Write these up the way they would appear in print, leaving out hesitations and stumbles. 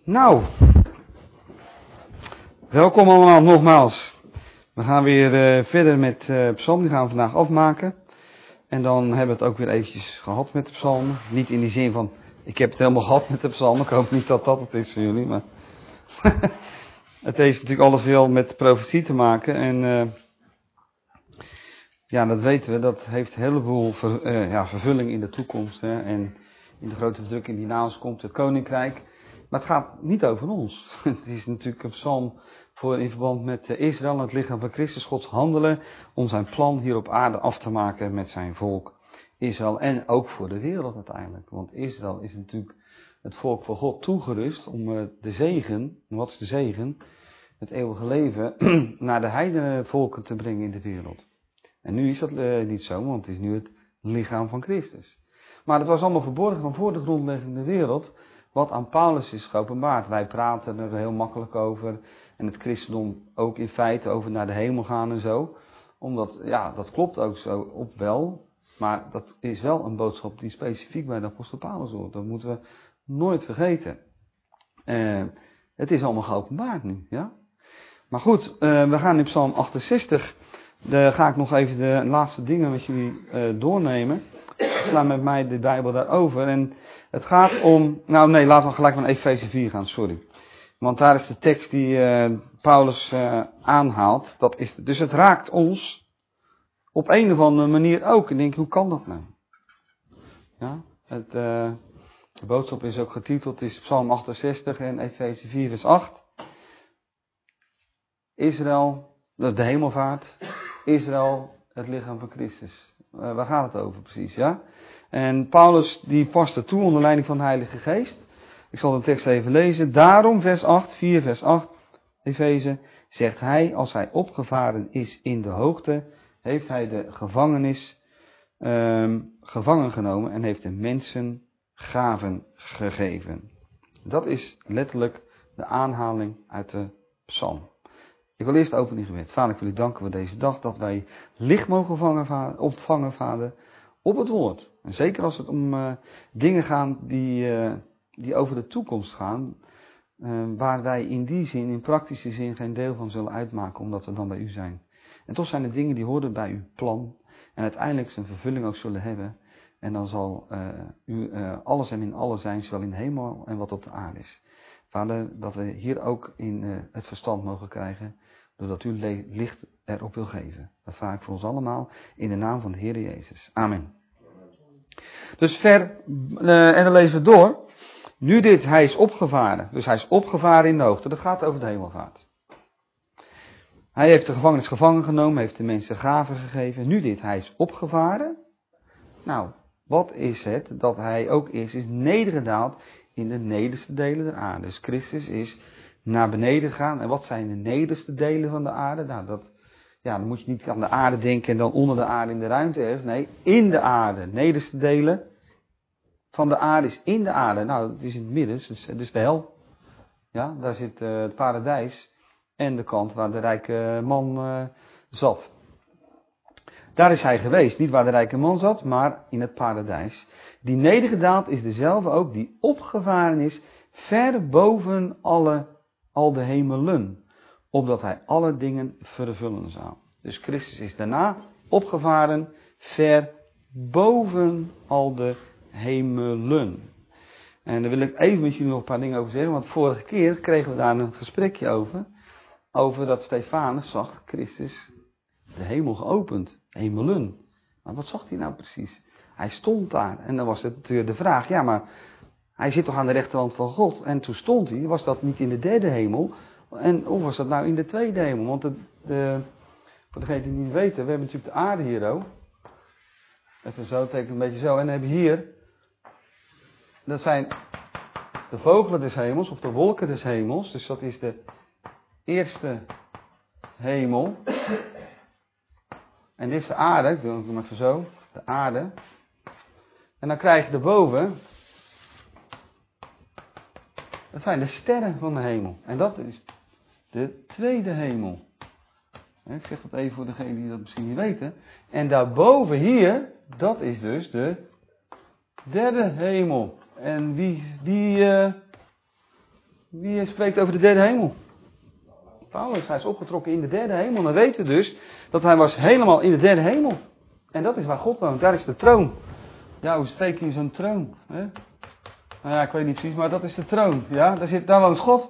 Nou, welkom allemaal nogmaals. We gaan weer verder met psalm, die gaan we vandaag afmaken. En dan hebben we het ook weer eventjes gehad met de psalmen. Niet in die zin van, ik heb het helemaal gehad met de psalmen. Ik hoop niet dat dat het is voor jullie, maar het heeft natuurlijk alles wel met profetie te maken. En ja, dat weten we, dat heeft een heleboel vervulling in de toekomst. Hè, en in de grote verdrukking die na ons komt, het koninkrijk. Maar het gaat niet over ons. Het is natuurlijk een psalm voor in verband met Israël en het lichaam van Christus, Gods handelen om zijn plan hier op aarde af te maken met zijn volk Israël en ook voor de wereld uiteindelijk. Want Israël is natuurlijk het volk van God toegerust om de zegen, wat is de zegen? Het eeuwige leven naar de heidenvolken te brengen in de wereld. En nu is dat niet zo, want het is nu het lichaam van Christus. Maar het was allemaal verborgen van voor de grondleggende wereld, wat aan Paulus is geopenbaard. Wij praten er heel makkelijk over. En het christendom ook in feite over naar de hemel gaan en zo. Omdat, ja, dat klopt ook zo op wel. Maar dat is wel een boodschap die specifiek bij de apostel Paulus hoort. Dat moeten we nooit vergeten. Het is allemaal geopenbaard nu, ja. Maar goed, we gaan in Psalm 68. Daar ga ik nog even de laatste dingen met jullie doornemen. Sla met mij de Bijbel daarover. En het gaat om... Nou nee, laten we gelijk naar Efeze 4 gaan, sorry. Want daar is de tekst die Paulus aanhaalt. Dat is, dus het raakt ons op een of andere manier ook. En denk, hoe kan dat nou? Ja, de boodschap is ook getiteld, is Psalm 68 en Efeze 4 vers 8. Israël, de hemelvaart. Israël, het lichaam van Christus. Waar gaat het over precies, ja? En Paulus die past er toe onder leiding van de Heilige Geest. Ik zal de tekst even lezen. Daarom, vers 8, 4 vers 8, Efeze, zegt hij, als hij opgevaren is in de hoogte, heeft hij de gevangenis gevangen genomen en heeft de mensen gaven gegeven. Dat is letterlijk de aanhaling uit de psalm. Ik wil eerst open in gebed. Vader, ik wil u danken voor deze dag, dat wij licht mogen ontvangen, Vader, op het woord. En zeker als het om dingen gaan die over de toekomst gaan, waar wij in die zin, in praktische zin, geen deel van zullen uitmaken, omdat we dan bij u zijn. En toch zijn er dingen die horen bij uw plan en uiteindelijk zijn vervulling ook zullen hebben. En dan zal u alles en in alles zijn, zowel in de hemel en wat op de aarde is. Vader, dat we hier ook in het verstand mogen krijgen, doordat u licht erop wil geven. Dat vraag ik voor ons allemaal in de naam van de Heer Jezus. Amen. Dus en dan lezen we door. Nu dit, hij is opgevaren. Dus hij is opgevaren in de hoogte. Dat gaat over de hemelvaart. Hij heeft de gevangenis gevangen genomen, heeft de mensen gaven gegeven. Nu dit, hij is opgevaren. Nou, wat is het dat hij ook is nedergedaald in de nederste delen der aarde. Dus Christus is naar beneden gegaan. En wat zijn de nederste delen van de aarde? Nou, dan moet je niet aan de aarde denken en dan onder de aarde in de ruimte ergens. Nee, in de aarde. Nederste delen van de aarde is in de aarde. Nou, het is in het midden, dus de hel. Ja, daar zit het paradijs en de kant waar de rijke man zat. Daar is hij geweest, niet waar de rijke man zat, maar in het paradijs. Die nedergedaald is dezelfde ook die opgevaren is ver boven al de hemelen, opdat hij alle dingen vervullen zou. Dus Christus is daarna opgevaren ver boven al de hemelen. En daar wil ik even met jullie nog een paar dingen over zeggen, want vorige keer kregen we daar een gesprekje over dat Stefanus zag Christus de hemel geopend, hemelen. Maar wat zag hij nou precies? Hij stond daar en dan was het natuurlijk de vraag, ja maar hij zit toch aan de rechterhand van God en toen stond hij, was dat niet in de derde hemel of was dat nou in de tweede hemel? Want voor degenen die het niet weten, we hebben natuurlijk de aarde hier ook. Even zo, teken een beetje zo en dan hebben we hier, dat zijn de vogelen des hemels of de wolken des hemels, dus dat is de eerste hemel. En dit is de aarde, ik doe hem even zo, de aarde. En dan krijg je erboven, dat zijn de sterren van de hemel. En dat is de tweede hemel. Ik zeg dat even voor degenen die dat misschien niet weten. En daarboven hier, dat is dus de derde hemel. En wie Wie spreekt over de derde hemel? Paulus, hij is opgetrokken in de derde hemel. Dan weten we dus dat hij was helemaal in de derde hemel. En dat is waar God woont. Daar is de troon. Ja, hoe steek je in zo'n troon? Hè? Nou ja, ik weet niet precies, maar dat is de troon. Ja, daar woont God.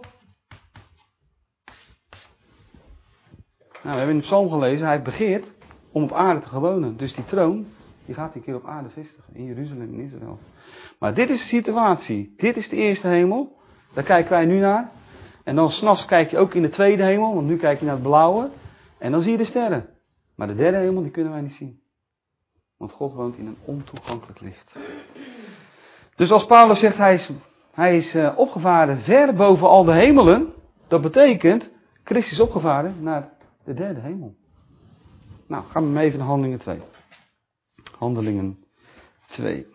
Nou, we hebben in de psalm gelezen, hij begeert om op aarde te wonen. Dus die troon, die gaat hij een keer op aarde vestigen. In Jeruzalem, in Israël. Maar dit is de situatie. Dit is de eerste hemel. Daar kijken wij nu naar. En dan 's nachts kijk je ook in de tweede hemel, want nu kijk je naar het blauwe. En dan zie je de sterren. Maar de derde hemel, die kunnen wij niet zien. Want God woont in een ontoegankelijk licht. Dus als Paulus zegt, hij is opgevaren ver boven al de hemelen. Dat betekent, Christus is opgevaren naar de derde hemel. Nou, gaan we maar even naar Handelingen 2. Handelingen 2.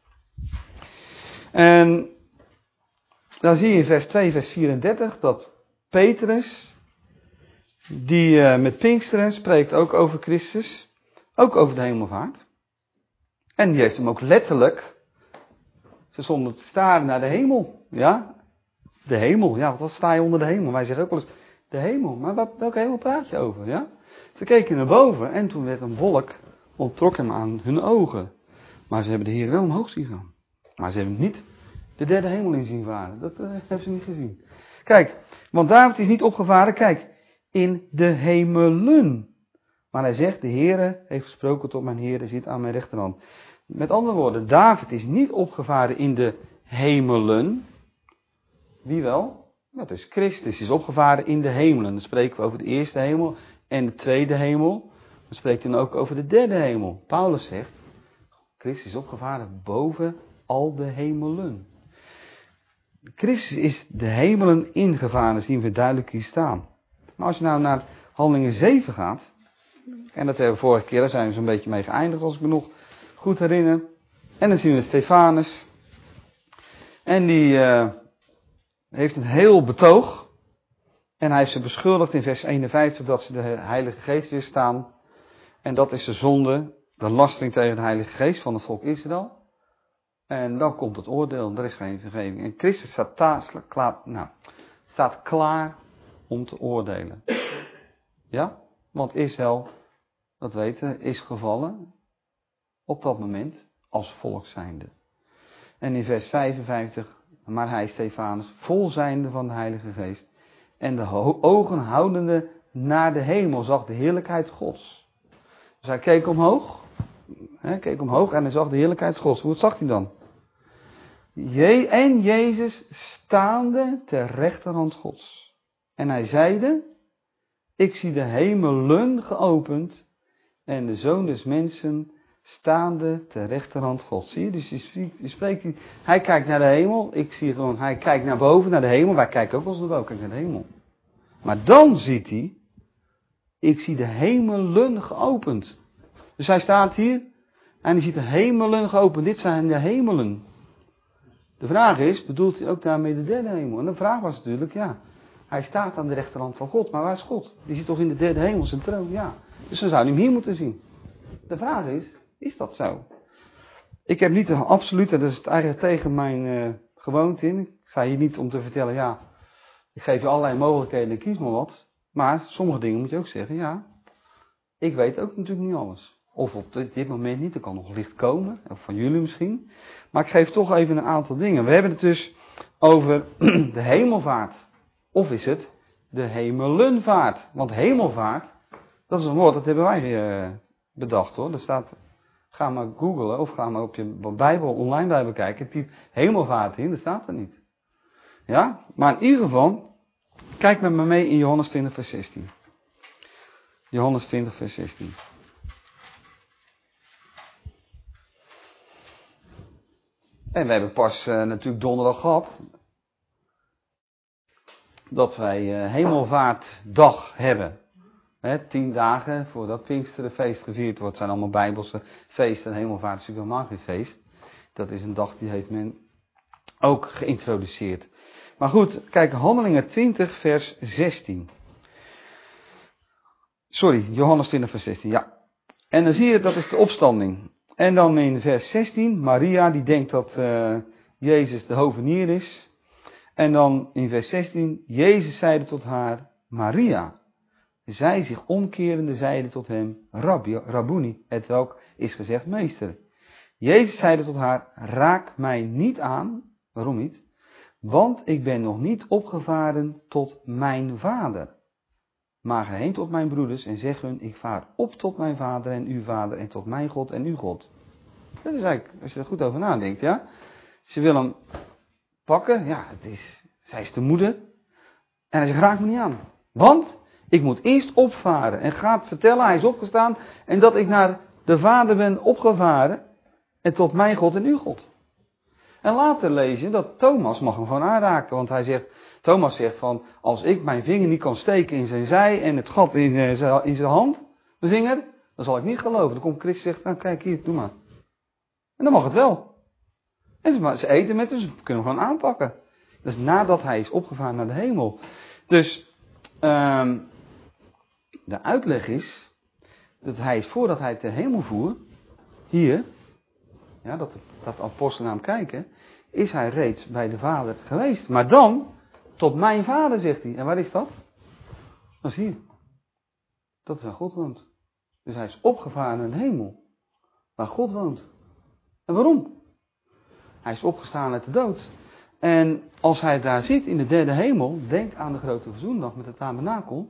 En dan zie je in vers 2, vers 34 dat Petrus, die met Pinksteren spreekt ook over Christus, ook over de hemelvaart. En die heeft hem ook letterlijk, ze stonden te staren naar de hemel. Ja, de hemel, ja, wat sta je onder de hemel? Wij zeggen ook wel eens, de hemel, maar welke hemel praat je over? Ja? Ze keken naar boven en toen werd een wolk, onttrok hem aan hun ogen. Maar ze hebben de Heer wel omhoog zien gaan. Maar ze hebben niet de derde hemel in zien varen. Dat hebben ze niet gezien. Kijk, want David is niet opgevaren, kijk, in de hemelen. Maar hij zegt, de Heere heeft gesproken tot mijn Heere, zit aan mijn rechterhand. Met andere woorden, David is niet opgevaren in de hemelen. Wie wel? Dat is Christus, is opgevaren in de hemelen. Dan spreken we over de eerste hemel en de tweede hemel. Dan spreekt hij dan ook over de derde hemel. Paulus zegt, Christus is opgevaren boven al de hemelen. Christus is de hemelen ingevaren, dat zien we duidelijk hier staan. Maar als je nou naar Handelingen 7 gaat, en dat hebben we vorige keer, daar zijn we zo'n beetje mee geëindigd als ik me nog goed herinner. En dan zien we Stefanus. En die heeft een heel betoog. En hij heeft ze beschuldigd in vers 51 dat ze de Heilige Geest weerstaan. En dat is de zonde, de lastering tegen de Heilige Geest van het volk Israël. En dan komt het oordeel, er is geen vergeving. En Christus staat klaar om te oordelen. Ja, want Israël, dat weten, is gevallen op dat moment als volk zijnde. En in vers 55, maar hij, Stefanus, vol zijnde van de Heilige Geest en de ogen houdende naar de hemel, zag de heerlijkheid Gods. Dus hij keek omhoog, en hij zag de heerlijkheid Gods. Hoe zag hij dan? En Jezus staande ter rechterhand Gods. En hij zeide, ik zie de hemelen geopend en de Zoon des Mensen staande ter rechterhand Gods. Zie je? Dus je spreekt, hij kijkt naar de hemel, ik zie gewoon, hij kijkt naar boven, naar de hemel. Wij kijken ook als de boven, kijken naar de hemel. Maar dan ziet hij, ik zie de hemelen geopend. Dus hij staat hier en hij ziet de hemelen geopend. Dit zijn de hemelen. De vraag is, bedoelt hij ook daarmee de derde hemel? En de vraag was natuurlijk, ja, hij staat aan de rechterhand van God. Maar waar is God? Die zit toch in de derde hemel, zijn troon? Ja. Dus dan zou hij hem hier moeten zien. De vraag is dat zo? Ik heb niet de absolute, dat is het eigenlijk tegen mijn gewoonte in. Ik sta hier niet om te vertellen, ja, ik geef je allerlei mogelijkheden en kies maar wat. Maar sommige dingen moet je ook zeggen, ja, ik weet ook natuurlijk niet alles. Of op dit moment niet, er kan nog licht komen, of van jullie misschien. Maar ik geef toch even een aantal dingen. We hebben het dus over de hemelvaart. Of is het de hemelenvaart? Want hemelvaart, dat is een woord, dat hebben wij bedacht hoor. Dat staat, ga maar googlen of ga maar op je Bijbel, online Bijbel kijken. Typ hemelvaart in, dat staat er niet. Ja, maar in ieder geval, kijk met me mee in Johannes 20 vers 16. Johannes 20 vers 16. En we hebben pas natuurlijk donderdag gehad dat wij hemelvaartdag hebben. 10 dagen voordat Pinksterenfeest gevierd wordt, zijn allemaal Bijbelse feesten. En hemelvaart is natuurlijk helemaal geen feest. Dat is een dag die heeft men ook geïntroduceerd. Maar goed, kijk, Handelingen 20 vers 16. Sorry, Johannes 20 vers 16, ja. En dan zie je, dat is de opstanding. En dan in vers 16, Maria die denkt dat Jezus de hovenier is. En dan in vers 16, Jezus zeide tot haar, Maria. Zij zich omkerende zeide tot hem, Rabboni, hetwelk is gezegd meester. Jezus zeide tot haar, raak mij niet aan, waarom niet? Want ik ben nog niet opgevaren tot mijn vader. Maar ga heen tot mijn broeders en zeg hun, ik vaar op tot mijn vader en uw vader en tot mijn God en uw God. Dat is eigenlijk, als je er goed over nadenkt, ja. Ze wil hem pakken, ja, zij is de moeder. En hij zegt, raak me niet aan. Want ik moet eerst opvaren en gaat vertellen, hij is opgestaan en dat ik naar de vader ben opgevaren en tot mijn God en uw God. En later lees je dat Thomas mag hem gewoon aanraken, want Thomas zegt van, als ik mijn vinger niet kan steken in zijn zij en het gat in zijn hand, mijn vinger, dan zal ik niet geloven. Dan komt Christus en zegt, nou kijk hier, doe maar. En dan mag het wel. En ze eten met hem, ze kunnen hem gewoon aanpakken. Dat is nadat hij is opgevaren naar de hemel. Dus de uitleg is dat hij is voordat hij de hemel voer, hier, ja, dat de apostelen naar hem kijken, is hij reeds bij de Vader geweest. Maar dan, tot mijn Vader, zegt hij. En waar is dat? Dat is hier. Dat is waar God woont. Dus hij is opgevaren naar de hemel, waar God woont. En waarom? Hij is opgestaan uit de dood. En als hij daar zit in de derde hemel, denk aan de grote verzoendag met de tabernakel.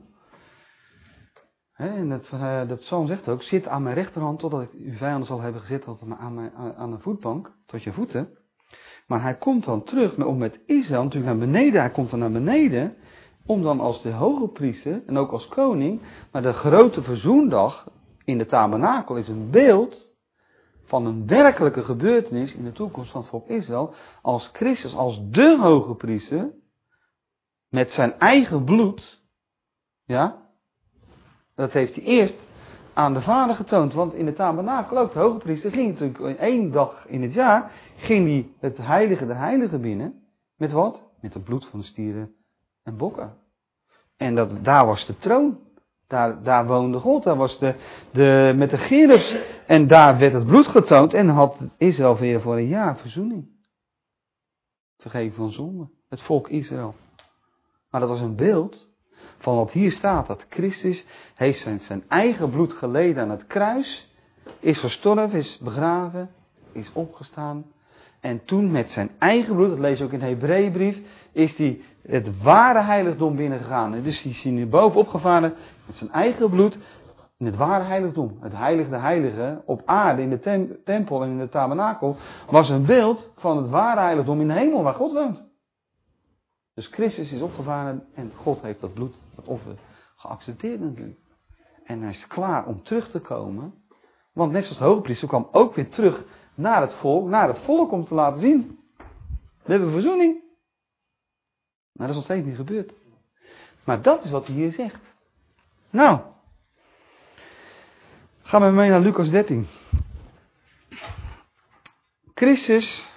En de psalm zegt ook, zit aan mijn rechterhand totdat ik uw vijanden zal hebben gezet aan de voetbank, tot je voeten. Maar hij komt dan terug om met Israël natuurlijk naar beneden. Hij komt dan naar beneden om dan als de hoge priester en ook als koning. Maar de grote verzoendag in de tabernakel is een beeld van een werkelijke gebeurtenis in de toekomst van het volk Israël. Als Christus, als de hoge priester, met zijn eigen bloed, ja, dat heeft hij eerst aan de Vader getoond. Want in de tabernakel ook, de hoge priester ging natuurlijk in 1 dag in het jaar, ging hij het heilige der heiligen binnen. Met wat? Met het bloed van de stieren en bokken. En daar was de troon. Daar woonde God. Daar was met de cherubs. En daar werd het bloed getoond. En had Israël weer voor een jaar verzoening. Vergeving van zonde. Het volk Israël. Maar dat was een beeld van wat hier staat. Dat Christus heeft zijn eigen bloed geleden aan het kruis. Is gestorven, is begraven, is opgestaan. En toen met zijn eigen bloed, dat lees je ook in de Hebreeënbrief, is hij het ware heiligdom binnengegaan. En dus is hij nu boven opgevaren met zijn eigen bloed in het ware heiligdom. Het heilige der heiligen op aarde, in de tempel en in de tabernakel, was een beeld van het ware heiligdom in de hemel waar God woont. Dus Christus is opgevaren en God heeft dat bloed, dat offer, geaccepteerd natuurlijk. En hij is klaar om terug te komen. Want net zoals de hogepriester kwam ook weer terug naar het volk om te laten zien. We hebben verzoening. Maar dat is nog steeds niet gebeurd. Maar dat is wat hij hier zegt. Nou, gaan we mee naar Lucas 13. Christus,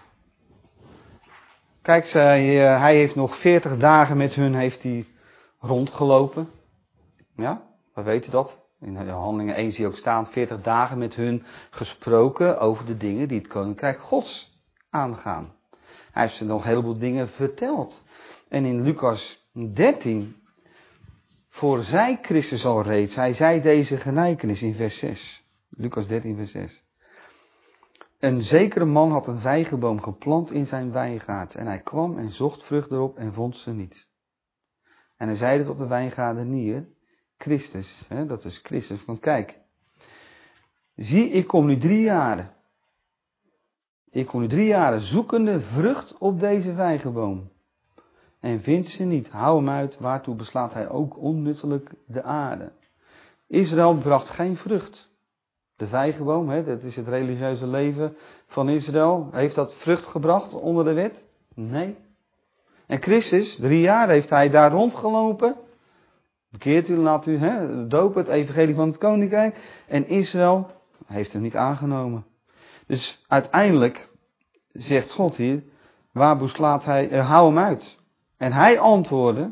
kijk, hij heeft nog 40 dagen met hun heeft hij rondgelopen. Ja, we weten dat. In de Handelingen 1 zie je ook staan, 40 dagen met hun gesproken over de dingen die het Koninkrijk Gods aangaan. Hij heeft ze nog een heleboel dingen verteld. En in Lucas 13, voorzij Christus al reeds, hij zei deze gelijkenis in vers 6. Lucas 13 vers 6. Een zekere man had een vijgenboom geplant in zijn wijngaard. En hij kwam en zocht vrucht erop en vond ze niet. En hij zeide tot de wijngaardenier, Christus, dat is Christus, want kijk, zie, ik kom nu 3 jaren. Ik kom nu 3 jaren zoekende vrucht op deze vijgenboom. En vindt ze niet, hou hem uit, waartoe beslaat hij ook onnuttelijk de aarde. Israël bracht geen vrucht. De vijgenboom, dat is het religieuze leven van Israël. Heeft dat vrucht gebracht onder de wet? Nee. En Christus, 3 jaar heeft hij daar rondgelopen. Bekeert u, laat u dopen, het evangelie van het koninkrijk. En Israël heeft hem niet aangenomen. Dus uiteindelijk zegt God hier, waar beslaat hij, hou hem uit. En hij antwoordde,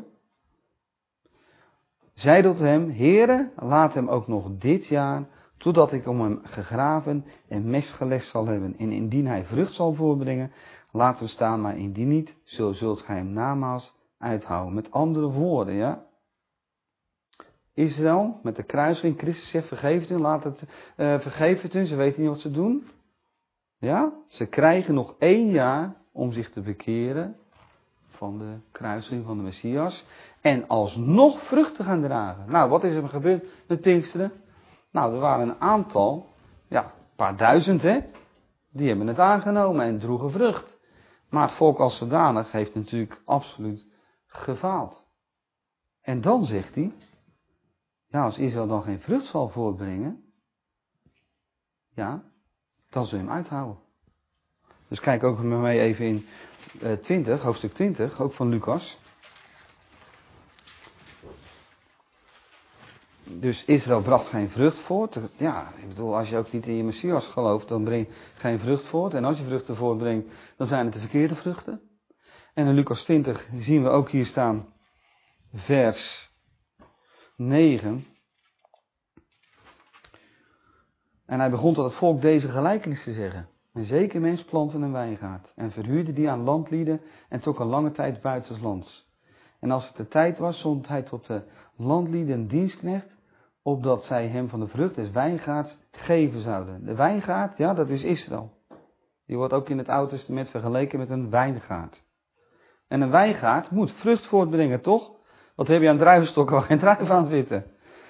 zei tot hem, Heere, laat hem ook nog dit jaar, totdat ik om hem gegraven en mest gelegd zal hebben. En indien hij vrucht zal voorbrengen, laten we staan, maar indien niet, zo zult gij hem namaals uithouden. Met andere woorden, ja. Israël, met de kruising, Christus zegt, vergeef het hun, vergeef het hun, ze weten niet wat ze doen. Ja, ze krijgen nog 1 jaar om zich te bekeren van de kruising van de Messias. En alsnog vrucht te gaan dragen. Nou, wat is er gebeurd met Pinksteren? Nou, er waren een aantal, ja, een paar duizend, hè. Die hebben het aangenomen en droegen vrucht. Maar het volk als zodanig heeft natuurlijk absoluut gefaald. En dan zegt hij, ja, als Israël dan geen vrucht zal voortbrengen, ja, dan zul je hem uithouden. Dus kijk ook met mij even in hoofdstuk 20, ook van Lucas. Dus Israël bracht geen vrucht voort. Ja, ik bedoel, als je ook niet in je Messias gelooft, dan breng je geen vrucht voort. En als je vruchten voortbrengt, dan zijn het de verkeerde vruchten. En in Lucas 20 zien we ook hier staan, vers 9. En hij begon tot het volk deze gelijkenis te zeggen. Een zeker mens plantte een wijngaard en verhuurde die aan landlieden en trok een lange tijd buitenslands. En als het de tijd was, zond hij tot de landlieden een dienstknecht, opdat zij hem van de vrucht des wijngaards geven zouden. De wijngaard, ja, dat is Israël. Die wordt ook in het Oude Testament vergeleken met een wijngaard. En een wijngaard moet vrucht voortbrengen, toch? Wat heb je aan druivenstokken waar geen druiven aan zitten?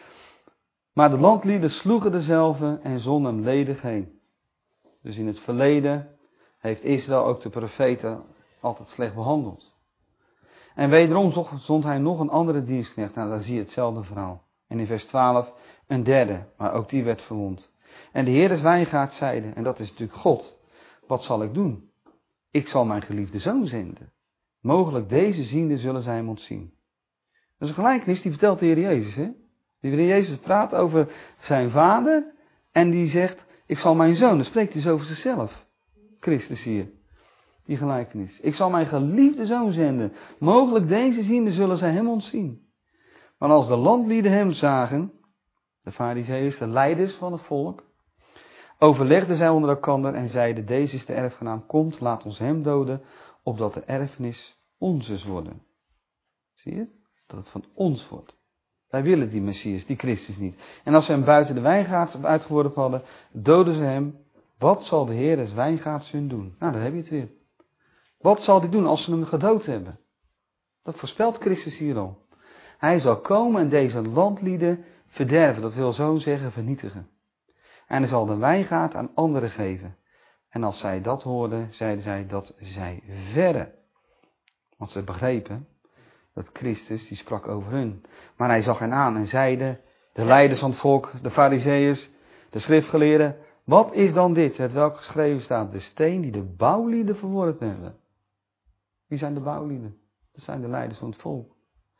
Maar de landlieden sloegen dezelfde en zonden hem ledig heen. Dus in het verleden heeft Israël ook de profeten altijd slecht behandeld. En wederom zond hij nog een andere dienstknecht. Nou, dan zie je hetzelfde verhaal. En in vers 12 een derde, maar ook die werd verwond. En de Heer des wijngaards zeide, en dat is natuurlijk God, wat zal ik doen? Ik zal mijn geliefde zoon zenden. Mogelijk deze ziende zullen zij hem ontzien. Dat is een gelijkenis die vertelt de Heer Jezus, hè? De Heer Jezus praat over zijn vader en die zegt, ik zal mijn zoon, dan spreekt hij dus over zichzelf. Christus hier, die gelijkenis. Ik zal mijn geliefde zoon zenden. Mogelijk deze ziende zullen zij hem ontzien. Maar als de landlieden hem zagen, de Farizeeërs, de leiders van het volk, overlegden zij onder elkander en zeiden, deze is de erfgenaam, komt, laat ons hem doden, opdat de erfenis onzes worden. Zie je? Dat het van ons wordt. Wij willen die Messias, die Christus niet. En als ze hem buiten de wijngaard uitgeworpen hadden, doden ze hem. Wat zal de Heer des wijngaards hun doen? Nou, daar heb je het weer. Wat zal hij doen als ze hem gedood hebben? Dat voorspelt Christus hier al. Hij zal komen en deze landlieden verderven, dat wil zo zeggen vernietigen. En hij zal de wijngaard aan anderen geven. En als zij dat hoorden, zeiden zij dat zij verre. Want ze begrepen dat Christus, die sprak over hun. Maar hij zag hen aan en zeide, de leiders van het volk, de Farizeeërs, de schriftgeleerden, wat is dan dit, het welk geschreven staat, de steen die de bouwlieden verworpen hebben. Wie zijn de bouwlieden? Dat zijn de leiders van het volk.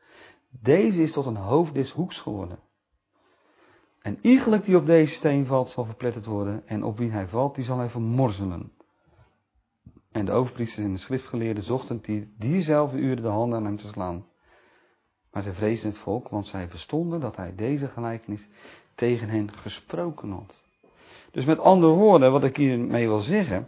Deze is tot een hoofd des hoeks geworden. En iegelijk die op deze steen valt, zal verpletterd worden, en op wie hij valt, die zal hij vermorzelen. En de overpriesters en de schriftgeleerden zochten diezelfde uren de handen aan hem te slaan. Maar zij vreesden het volk, want zij verstonden dat hij deze gelijkenis tegen hen gesproken had. Dus met andere woorden, wat ik hiermee wil zeggen.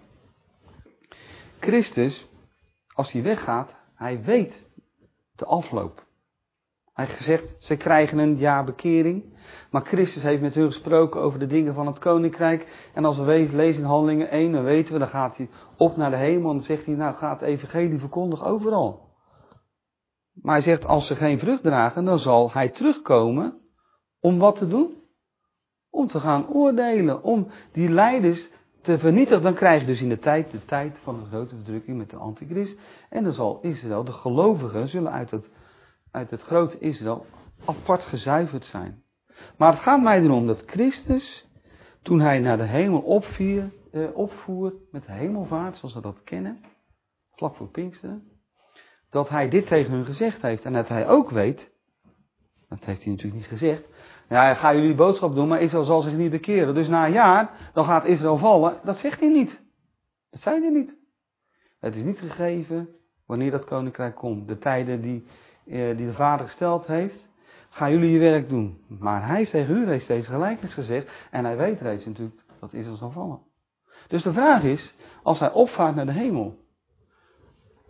Christus, als hij weggaat, hij weet de afloop. Hij heeft gezegd, ze krijgen een jaar bekering. Maar Christus heeft met hun gesproken over de dingen van het koninkrijk. En als we lezen in Handelingen 1, dan weten we, dan gaat hij op naar de hemel. En dan zegt hij, nou gaat het evangelie verkondigen overal. Maar hij zegt, als ze geen vrucht dragen, dan zal hij terugkomen. Om wat te doen? Om te gaan oordelen. Om die leiders te vernietigen. Dan krijg je dus in de tijd van de grote verdrukking met de antichrist. En dan zal Israël, de gelovigen, zullen uit het grote Israël apart gezuiverd zijn. Maar het gaat mij erom dat Christus, toen hij naar de hemel opvoer met de hemelvaart, zoals we dat kennen, vlak voor Pinksteren, dat hij dit tegen hun gezegd heeft. En dat hij ook weet, dat heeft hij natuurlijk niet gezegd, ja, ga jullie boodschap doen, maar Israël zal zich niet bekeren. Dus na een jaar, dan gaat Israël vallen. Dat zegt hij niet. Dat zei hij niet. Het is niet gegeven wanneer dat koninkrijk komt. De tijden die de Vader gesteld heeft, gaan jullie je werk doen. Maar hij heeft tegen u reeds deze gelijkenis gezegd. En hij weet reeds natuurlijk dat Israël zal vallen. Dus de vraag is, als hij opvaart naar de hemel,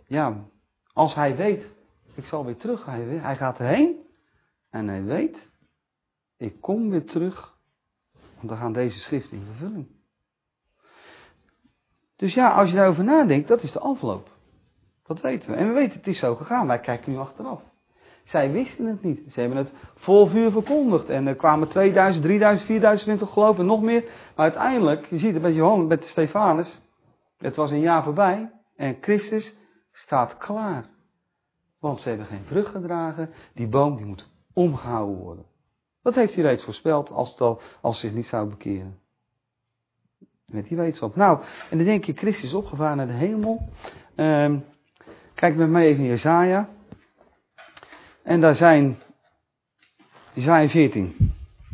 ja, als hij weet, ik zal weer terug, hij gaat erheen en hij weet, ik kom weer terug, want dan gaan deze schriften in vervulling. Dus ja, als je daarover nadenkt, dat is de afloop. Dat weten we. En we weten, het is zo gegaan. Wij kijken nu achteraf. Zij wisten het niet. Ze hebben het vol vuur verkondigd. En er kwamen 2000, 3000, 4000 mensen geloven en nog meer. Maar uiteindelijk, je ziet het met Johannes, met Stefanus. Het was een jaar voorbij. En Christus staat klaar. Want ze hebben geen vrucht gedragen. Die boom die moet omgehouden worden. Dat heeft hij reeds voorspeld als ze zich niet zou bekeren. Met die wetenschap. Nou, en dan denk je, Christus is opgevaren naar de hemel. Kijk met mij even in Jesaja. En daar zijn Jesaja 14.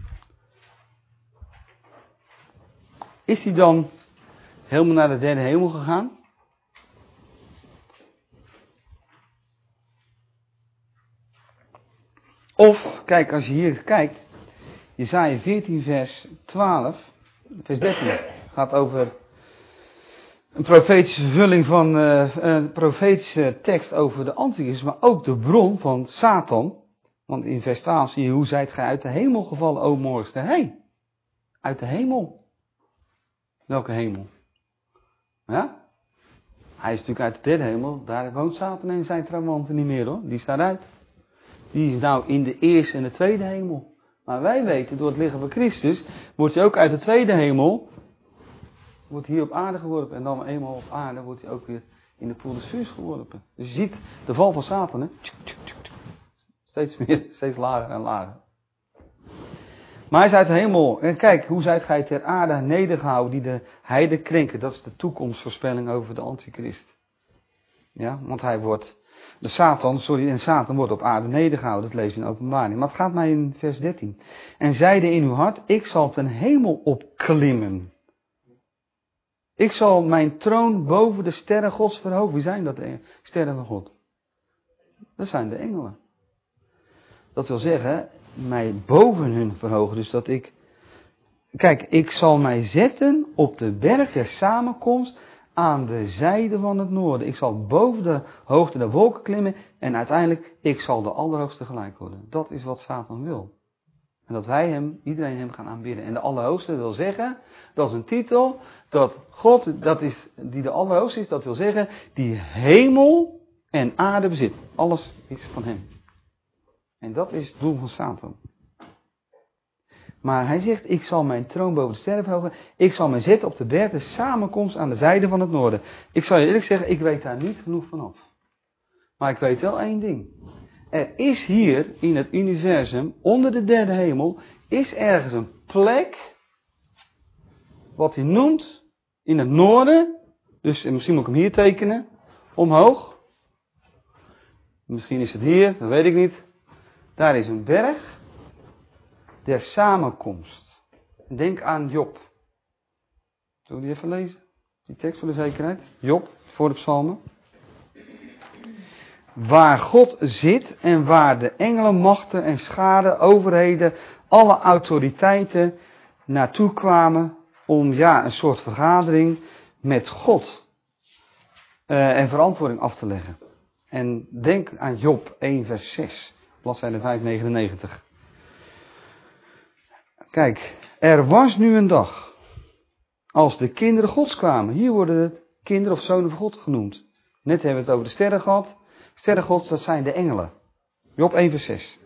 Is hij dan helemaal naar de derde hemel gegaan? Of, kijk, als je hier kijkt, Jesaja 14 vers 12, vers 13, gaat over een profetische vervulling van een profetische tekst over de Antichrist, maar ook de bron van Satan. Want in vers 12 zie je, hoe zijt gij uit de hemel gevallen, o morgenster? Hey, uit de hemel. Welke hemel? Ja? Hij is natuurlijk uit de derde hemel, daar woont Satan en zijn trawanten niet meer hoor, die is daaruit. Die is nou in de eerste en de tweede hemel. Maar wij weten, door het lichaam van Christus, wordt hij ook uit de tweede hemel, wordt hier op aarde geworpen. En dan eenmaal op aarde wordt hij ook weer in de poel des vuurs geworpen. Dus je ziet de val van Satan, hè. Steeds meer, steeds lager en lager. Maar hij is uit de hemel. En kijk, hoe zijt gij ter aarde nedergehouden die de heiden krenken. Dat is de toekomstvoorspelling over de antichrist. Ja, want hij wordt... En Satan wordt op aarde nedergehouden, dat lees je in Openbaring. Maar het gaat mij in vers 13. En zeide in uw hart, ik zal ten hemel opklimmen. Ik zal mijn troon boven de sterren Gods verhogen. Wie zijn dat, de sterren van God? Dat zijn de engelen. Dat wil zeggen, mij boven hun verhogen. Dus dat ik... Kijk, ik zal mij zetten op de berg der samenkomst aan de zijde van het noorden. Ik zal boven de hoogte der wolken klimmen en uiteindelijk, ik zal de Allerhoogste gelijk worden. Dat is wat Satan wil. En dat wij iedereen hem gaan aanbidden. En de Allerhoogste wil zeggen, dat is een titel, dat God, die de Allerhoogste is, dat wil zeggen, die hemel en aarde bezit. Alles is van hem. En dat is het doel van Satan. Maar hij zegt, ik zal mijn troon boven de sterren verhogen. Ik zal mij zetten op de berg de samenkomst aan de zijde van het noorden. Ik zal je eerlijk zeggen, ik weet daar niet genoeg vanaf. Maar ik weet wel één ding. Er is hier in het universum, onder de derde hemel, is ergens een plek, wat hij noemt, in het noorden. Dus misschien moet ik hem hier tekenen, omhoog. Misschien is het hier, dat weet ik niet. Daar is een berg der samenkomst. Denk aan Job. Zullen we die even lezen? Die tekst voor de zekerheid. Job, voor de psalmen. Waar God zit en waar de engelen, machten en scharen, overheden, alle autoriteiten naartoe kwamen om een soort vergadering met God en verantwoording af te leggen. En denk aan Job 1 vers 6, bladzijde 599. Kijk, er was nu een dag, als de kinderen Gods kwamen. Hier worden het kinderen of zonen van God genoemd. Net hebben we het over de sterren gehad. Sterren Gods, dat zijn de engelen. Job 1 vers 6.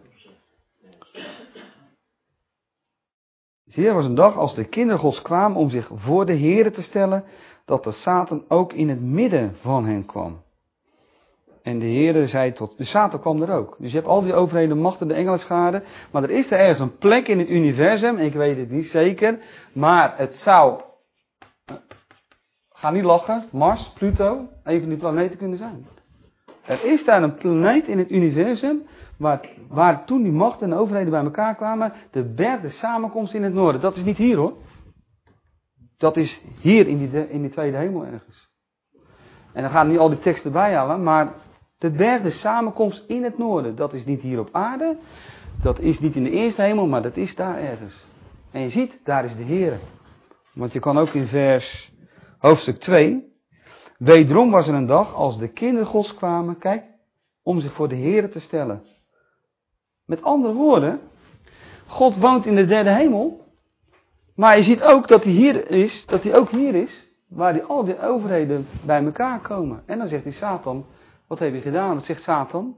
Zie je, er was een dag als de kinderen Gods kwamen om zich voor de Here te stellen, dat de Satan ook in het midden van hen kwam. En de Heere zei de Satan kwam er ook. Dus je hebt al die overheden, machten, de engelenscharen. Maar er is er ergens een plek in het universum. Ik weet het niet zeker. Maar het zou... Ga niet lachen. Mars, Pluto. Een van die planeten kunnen zijn. Er is daar een planeet in het universum. Waar toen die machten en de overheden bij elkaar kwamen. De berg de samenkomst in het noorden. Dat is niet hier hoor. Dat is hier in die tweede hemel ergens. En dan gaan we niet al die teksten bijhalen. Maar... de berg de samenkomst in het noorden, dat is niet hier op aarde, dat is niet in de eerste hemel, maar dat is daar ergens. En je ziet, daar is de Heere. Want je kan ook in hoofdstuk 2, Wederom was er een dag als de kinderen Gods kwamen, kijk, om zich voor de Heere te stellen. Met andere woorden, God woont in de derde hemel, maar je ziet ook dat hij hier is, dat hij ook hier is, waar die al die overheden bij elkaar komen. En dan zegt hij, Satan, wat heb je gedaan? Wat zegt Satan?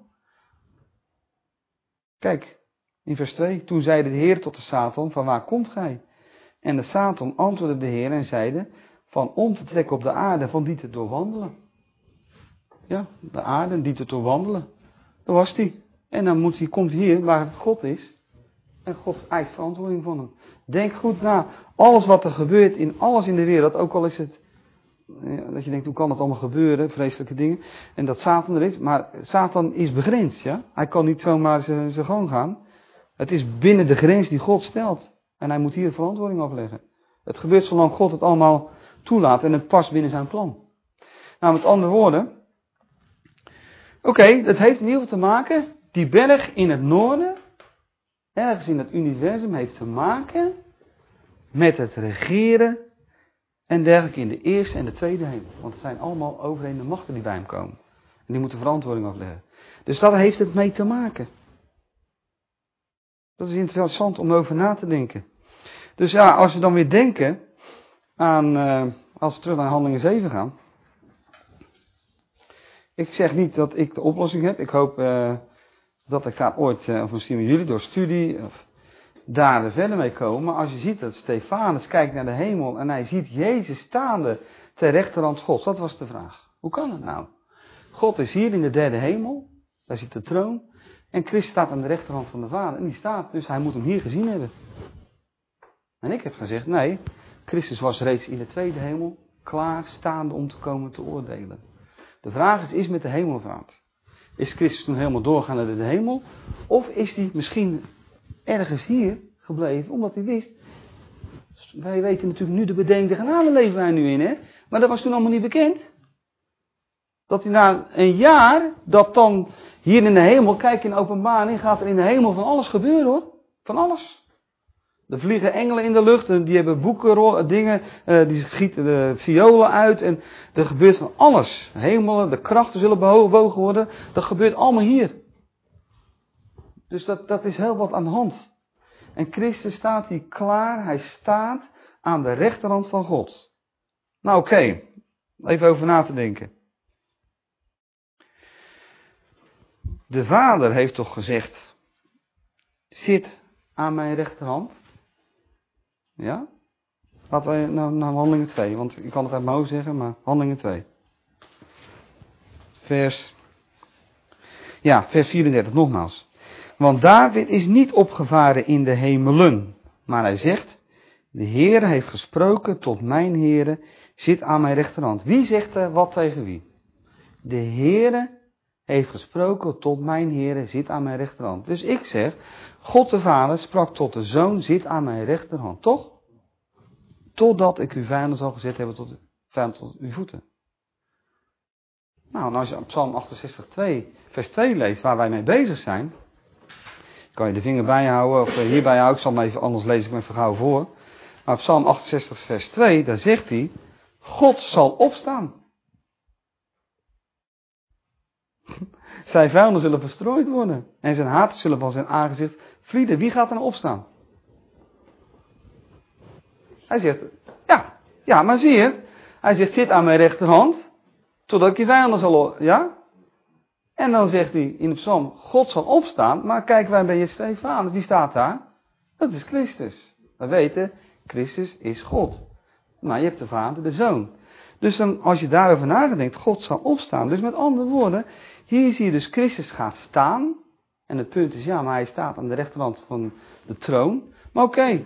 Kijk, in vers 2, toen zeide de Heer tot de Satan, van waar komt gij? En de Satan antwoordde de Heer en zeide, van om te trekken op de aarde, van die te doorwandelen. Ja, de aarde, die te doorwandelen. Daar was hij. En dan komt hij hier, waar God is. En God eist verantwoording van hem. Denk goed na. Alles wat er gebeurt, in alles in de wereld, ook al is het, dat je denkt, hoe kan het allemaal gebeuren, vreselijke dingen. En dat Satan er is, maar Satan is begrensd, ja. Hij kan niet zomaar zijn gang gaan. Het is binnen de grens die God stelt. En hij moet hier verantwoording afleggen. Het gebeurt zolang God het allemaal toelaat en het past binnen zijn plan. Nou, met andere woorden. Oké, dat heeft in ieder geval te maken. Die berg in het noorden, ergens in het universum, heeft te maken met het regeren en dergelijke in de eerste en de tweede hemel. Want het zijn allemaal overheden machten die bij hem komen. En die moeten verantwoording afleggen. Dus daar heeft het mee te maken. Dat is interessant om over na te denken. Dus ja, als we dan weer denken aan, als we terug naar Handelingen 7 gaan. Ik zeg niet dat ik de oplossing heb. Ik hoop dat ik daar ooit, of misschien met jullie door studie, of daar verder mee komen. Maar als je ziet dat Stefanus kijkt naar de hemel en hij ziet Jezus staande ter rechterhand Gods. Dat was de vraag. Hoe kan het nou? God is hier in de derde hemel. Daar zit de troon. En Christus staat aan de rechterhand van de Vader. En die staat, dus hij moet hem hier gezien hebben. En ik heb gezegd, nee, Christus was reeds in de tweede hemel klaar staande om te komen te oordelen. De vraag is met de hemelvaart? Is Christus toen helemaal doorgaan naar de hemel? Of is hij misschien ergens hier gebleven, omdat hij wist, wij weten natuurlijk nu de bedenkde genade leven wij nu in, hè? Maar dat was toen allemaal niet bekend. Dat hij na een jaar, dat dan hier in de hemel, kijk in de openbaring, gaat er in de hemel van alles gebeuren hoor. Van alles. Er vliegen engelen in de lucht, en die hebben boeken, dingen, die gieten de violen uit en er gebeurt van alles. Hemelen, de krachten zullen bewogen worden, dat gebeurt allemaal hier. Dus dat is heel wat aan de hand. En Christus staat hier klaar, hij staat aan de rechterhand van God. Nou oké, even over na te denken. De Vader heeft toch gezegd, zit aan mijn rechterhand. Ja? Laten we naar Handelingen 2, want ik kan het uit mijn hoofd zeggen, maar Handelingen 2. Vers 34 nogmaals. Want David is niet opgevaren in de hemelen, maar hij zegt, de Heer heeft gesproken tot mijn Heere, zit aan mijn rechterhand. Wie zegt er wat tegen wie? De Heere heeft gesproken tot mijn Heere, zit aan mijn rechterhand. Dus ik zeg, God de Vader sprak tot de Zoon, zit aan mijn rechterhand. Toch? Totdat ik uw vijanden zal gezet hebben tot uw voeten. Nou, en als je Psalm 68, vers 2 leest, waar wij mee bezig zijn, kan je de vinger bijhouden, of hierbij houden, ik zal hem even, anders lees ik hem even gauw voor. Maar Psalm 68, vers 2, daar zegt hij, God zal opstaan. Zijn vijanden zullen verstrooid worden. En zijn haters zullen van zijn aangezicht vlieden. Wie gaat er nou opstaan? Hij zegt, ja, maar zie je. Hij zegt, zit aan mijn rechterhand. Totdat ik je vijanden zal, ja? En dan zegt hij in de psalm, God zal opstaan. Maar kijk, wij ben je Stefanus. Wie staat daar? Dat is Christus. We weten, Christus is God. Maar je hebt de Vader, de Zoon. Dus dan, als je daarover nadenkt, God zal opstaan. Dus met andere woorden, hier zie je dus Christus gaat staan. En het punt is, ja, maar hij staat aan de rechterhand van de troon. Maar oké.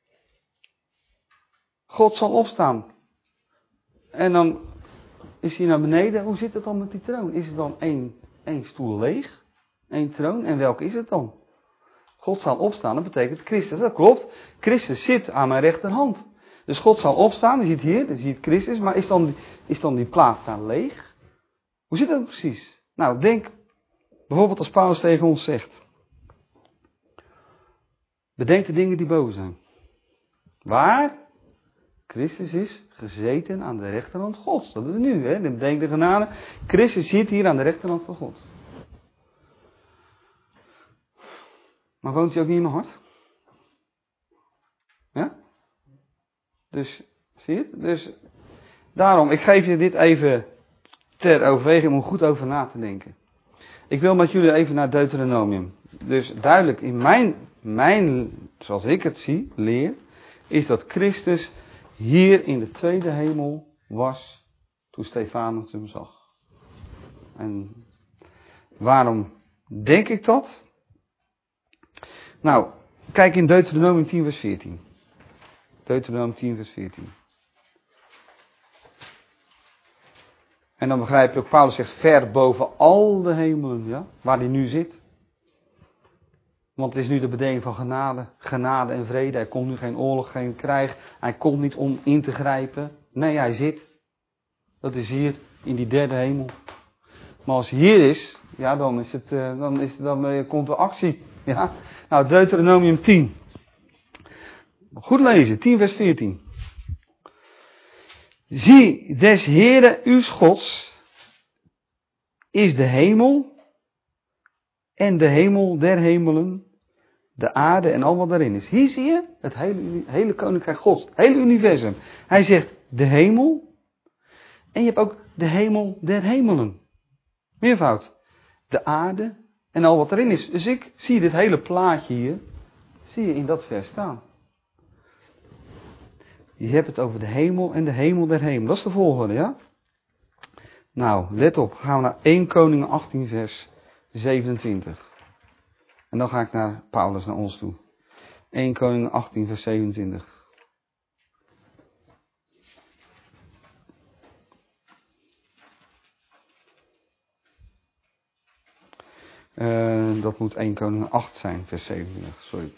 God zal opstaan. En dan is hij naar beneden. Hoe zit het dan met die troon? Is het dan één stoel leeg? Één troon? En welke is het dan? God zal opstaan, dat betekent Christus. Dat klopt. Christus zit aan mijn rechterhand. Dus God zal opstaan, je ziet hier, je ziet Christus, maar is dan die plaats daar leeg? Hoe zit dat precies? Nou, denk bijvoorbeeld als Paulus tegen ons zegt. Bedenk de dingen die boven zijn. Waar? Christus is gezeten aan de rechterhand Gods. Dat is het nu, hè. Bedenk de genade. Christus zit hier aan de rechterhand van God. Maar woont hij ook niet in mijn hart? Ja? Dus, zie je het? Dus, daarom, ik geef je dit even ter overweging om goed over na te denken. Ik wil met jullie even naar Deuteronomium. Dus duidelijk, in mijn, zoals ik het zie, leer, is dat Christus hier in de tweede hemel was toen Stefanus hem zag. En waarom denk ik dat? Nou, kijk in Deuteronomium 10 vers 14. Deuteronomium 10 vers 14. En dan begrijp je ook, Paulus zegt ver boven al de hemelen, ja, waar hij nu zit. Want het is nu de bedeling van genade en vrede. Hij komt nu geen oorlog, geen krijg. Hij komt niet om in te grijpen. Nee, hij zit. Dat is hier, in die derde hemel. Maar als hij hier is, ja, dan komt er actie. Ja. Nou, Deuteronomium 10. Goed lezen, 10 vers 14. Zie, des Heere uw Gods is de hemel en de hemel der hemelen, de aarde en al wat daarin is. Hier zie je het hele koninkrijk Gods, het hele universum. Hij zegt de hemel en je hebt ook de hemel der hemelen. Meervoud. De aarde en al wat erin is. Dus ik zie dit hele plaatje hier, zie je in dat vers staan. Je hebt het over de hemel en de hemel der hemel. Dat is de volgende, ja? Nou, let op. Gaan we naar 1 Koningen 18 vers 27. En dan ga ik naar Paulus, naar ons toe. 1 Koningen 18 vers 27. Dat moet 1 Koningen 8 zijn, vers 27. Sorry.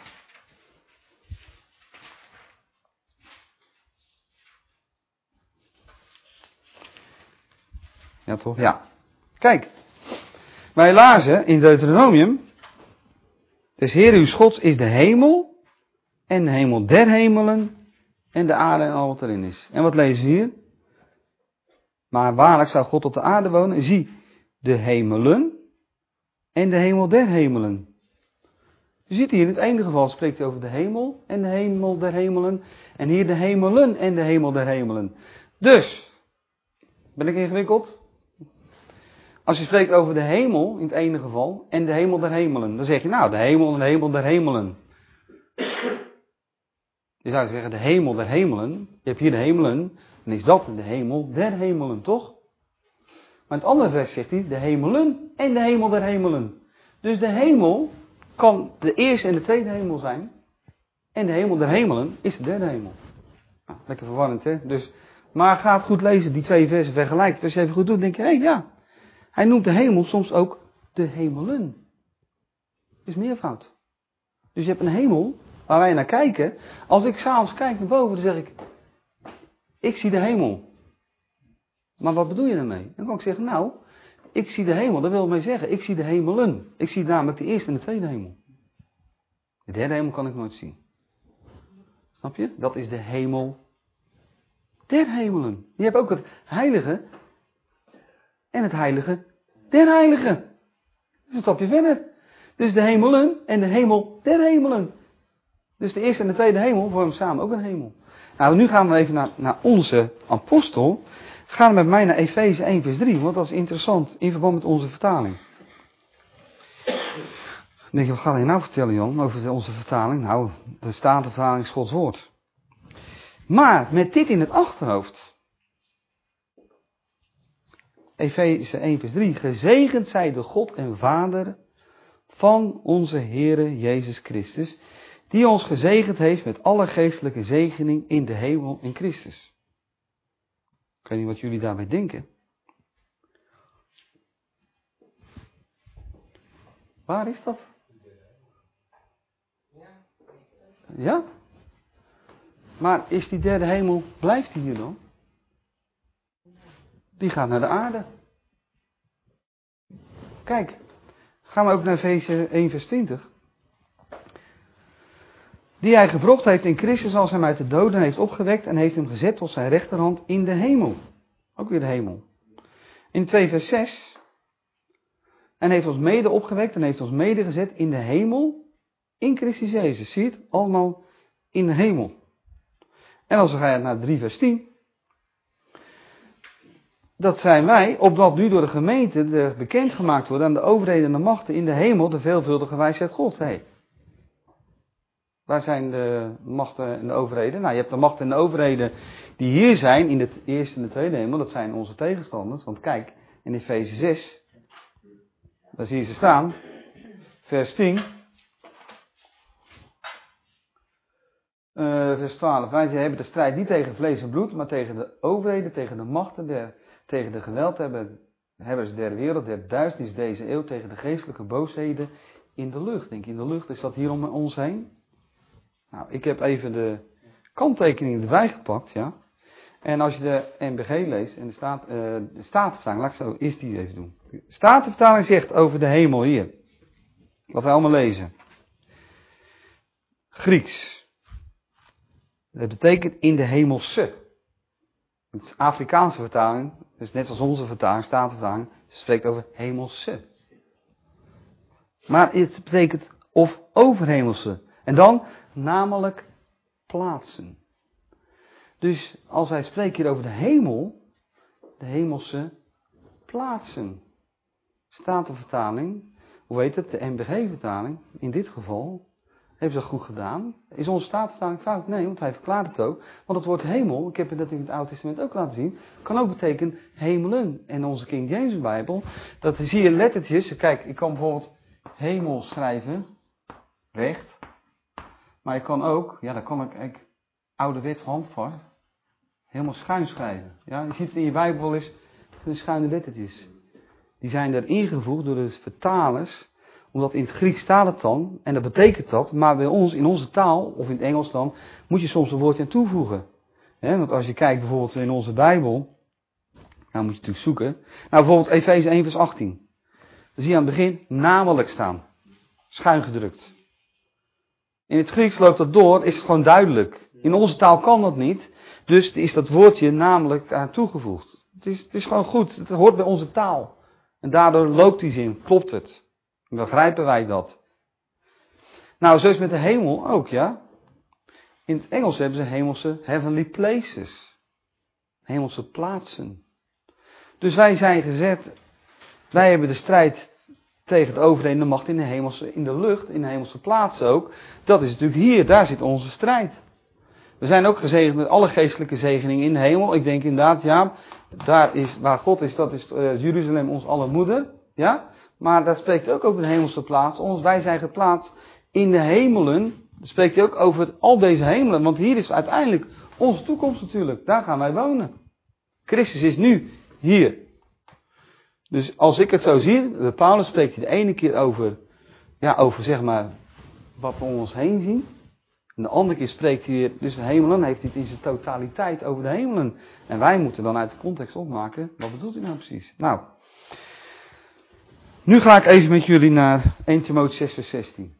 Ja, toch? Ja. Kijk. Wij lazen in Deuteronomium. Dus Heer uw Gods is de hemel. En de hemel der hemelen. En de aarde en al wat erin is. En wat lezen we hier? Maar waarlijk zou God op de aarde wonen. Zie, de hemelen. En de hemel der hemelen. Je ziet hier in het ene geval spreekt hij over de hemel. En de hemel der hemelen. En hier de hemelen en de hemel der hemelen. Dus. Ben ik ingewikkeld? Als je spreekt over de hemel, in het ene geval, en de hemel der hemelen, dan zeg je nou, de hemel en de hemel der hemelen. Je zou zeggen, de hemel der hemelen, je hebt hier de hemelen, dan is dat de hemel der hemelen, toch? Maar in het andere vers zegt hij, de hemelen en de hemel der hemelen. Dus de hemel kan de eerste en de tweede hemel zijn, en de hemel der hemelen is de derde hemel. Nou, lekker verwarrend, hè? Dus, maar ga het goed lezen, die twee versen vergelijken. Als je even goed doet, denk je, hé, ja. Hij noemt de hemel soms ook de hemelen. Dat is meervoud. Dus je hebt een hemel waar wij naar kijken. Als ik s'avonds kijk naar boven, dan zeg ik zie de hemel. Maar wat bedoel je daarmee? Dan kan ik zeggen, nou, ik zie de hemel. Dat wil mee zeggen, ik zie de hemelen. Ik zie namelijk de eerste en de tweede hemel. De derde hemel kan ik nooit zien. Snap je? Dat is de hemel der hemelen. Je hebt ook het heilige en het heilige der heiligen. Dat is een stapje verder. Dus de hemelen en de hemel der hemelen. Dus de eerste en de tweede hemel vormen samen ook een hemel. Nou, nu gaan we even naar onze apostel. Ga met mij naar Efeze 1 vers 3, want dat is interessant in verband met onze vertaling. Dan denk je, wat ga je nou vertellen, Jan, over onze vertaling? Nou, de Statenvertaling is Gods woord. Maar met dit in het achterhoofd. Efeze 1 vers 3. Gezegend zij de God en Vader van onze Heere Jezus Christus, die ons gezegend heeft met alle geestelijke zegening in de hemel in Christus. Ik weet niet wat jullie daarbij denken. Waar is dat? Ja? Maar is die derde hemel, blijft die hier dan? Die gaat naar de aarde. Kijk, gaan we ook naar Efeze 1 vers 20. Die hij gewrocht heeft in Christus als hij hem uit de doden heeft opgewekt en heeft hem gezet tot zijn rechterhand in de hemel. Ook weer de hemel. In 2 vers 6. En heeft ons mede opgewekt en heeft ons mede gezet in de hemel in Christus Jezus. Zie je het? Allemaal in de hemel. En als we gaan naar 3 vers 10. Dat zijn wij, opdat nu door de gemeente bekendgemaakt worden aan de overheden en de machten in de hemel de veelvuldige wijsheid God. Hey. Waar zijn de machten en de overheden? Nou, je hebt de machten en de overheden die hier zijn in de eerste en de tweede hemel. Dat zijn onze tegenstanders. Want kijk, in Efeze 6, daar zie je ze staan. Vers 10. Vers 12. Wij hebben de strijd niet tegen vlees en bloed, maar tegen de overheden, tegen de machten, tegen de geweldhebbers der wereld, der duisternis deze eeuw, tegen de geestelijke boosheden in de lucht. Denk je, in de lucht, is dat hier om ons heen? Nou, ik heb even de kanttekeningen erbij gepakt, ja. En als je de NBG leest, en de Statenvertaling, laat ik zo eerst die even doen. De Statenvertaling zegt over de hemel hier, wat wij allemaal lezen. Grieks. Dat betekent in de hemelse. Het is Afrikaanse vertaling, dus net als onze vertaling, Statenvertaling, spreekt over hemelse. Maar het betekent of overhemelse. En dan namelijk plaatsen. Dus als wij spreken hier over de hemel, de hemelse plaatsen. Statenvertaling, hoe heet het, de NBG-vertaling, in dit geval, heeft ze dat goed gedaan. Is onze Statenvertaling fout? Nee, want hij verklaart het ook. Want het woord hemel, ik heb het in het Oude Testament ook laten zien, kan ook betekenen hemelen. En onze King James Bijbel, dat zie je lettertjes. Kijk, ik kan bijvoorbeeld hemel schrijven, recht. Maar je kan ook, ja, dan kan ik ouderwets handvast, helemaal schuin schrijven. Ja, je ziet het in je Bijbel wel eens, de schuine lettertjes. Die zijn er ingevoegd door de vertalers, omdat in het Grieks staat het dan, en dat betekent dat, maar bij ons, in onze taal, of in het Engels dan, moet je soms een woordje aan toevoegen. Want als je kijkt bijvoorbeeld in onze Bijbel, nou moet je natuurlijk zoeken. Nou bijvoorbeeld Efeze 1 vers 18. Dan zie je aan het begin namelijk staan. Schuin gedrukt. In het Grieks loopt dat door, is het gewoon duidelijk. In onze taal kan dat niet, dus is dat woordje namelijk aan toegevoegd. Het is gewoon goed, het hoort bij onze taal. En daardoor loopt die zin, klopt het. En begrijpen wij dat. Nou, zo is het met de hemel ook, ja. In het Engels hebben ze hemelse heavenly places. Hemelse plaatsen. Dus wij zijn gezet, wij hebben de strijd tegen het overheden de macht in de hemelse, in de lucht, in de hemelse plaatsen ook. Dat is natuurlijk hier, daar zit onze strijd. We zijn ook gezegend met alle geestelijke zegeningen in de hemel. Ik denk inderdaad, ja, daar is, waar God is, dat is Jeruzalem ons aller moeder. Ja, maar daar spreekt hij ook over de hemelse plaats. Wij zijn geplaatst in de hemelen. Daar spreekt hij ook over al deze hemelen. Want hier is uiteindelijk onze toekomst natuurlijk. Daar gaan wij wonen. Christus is nu hier. Dus als ik het zo zie, de Paulus spreekt hij de ene keer over zeg maar wat we om ons heen zien. En de andere keer spreekt hij weer, dus de hemelen, heeft hij het in zijn totaliteit over de hemelen. En wij moeten dan uit de context opmaken, wat bedoelt hij nou precies? Nou, nu ga ik even met jullie naar 1 Timotheüs 6 vers 16.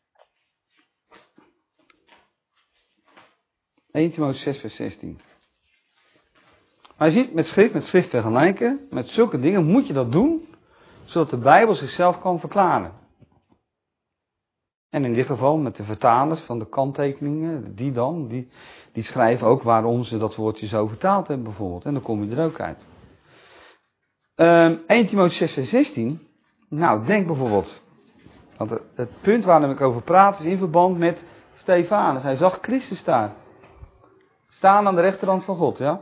1 Timotheüs 6 vers 16. Maar je ziet, met schrift vergelijken, met zulke dingen moet je dat doen, zodat de Bijbel zichzelf kan verklaren. En in dit geval met de vertalers van de kanttekeningen, die schrijven ook waarom ze dat woordje zo vertaald hebben bijvoorbeeld. En dan kom je er ook uit. 1 Timotheüs 6 vers 16, nou denk bijvoorbeeld, want het punt waar ik over praat is in verband met Stefanus. Hij zag Christus daar, staan aan de rechterhand van God, ja.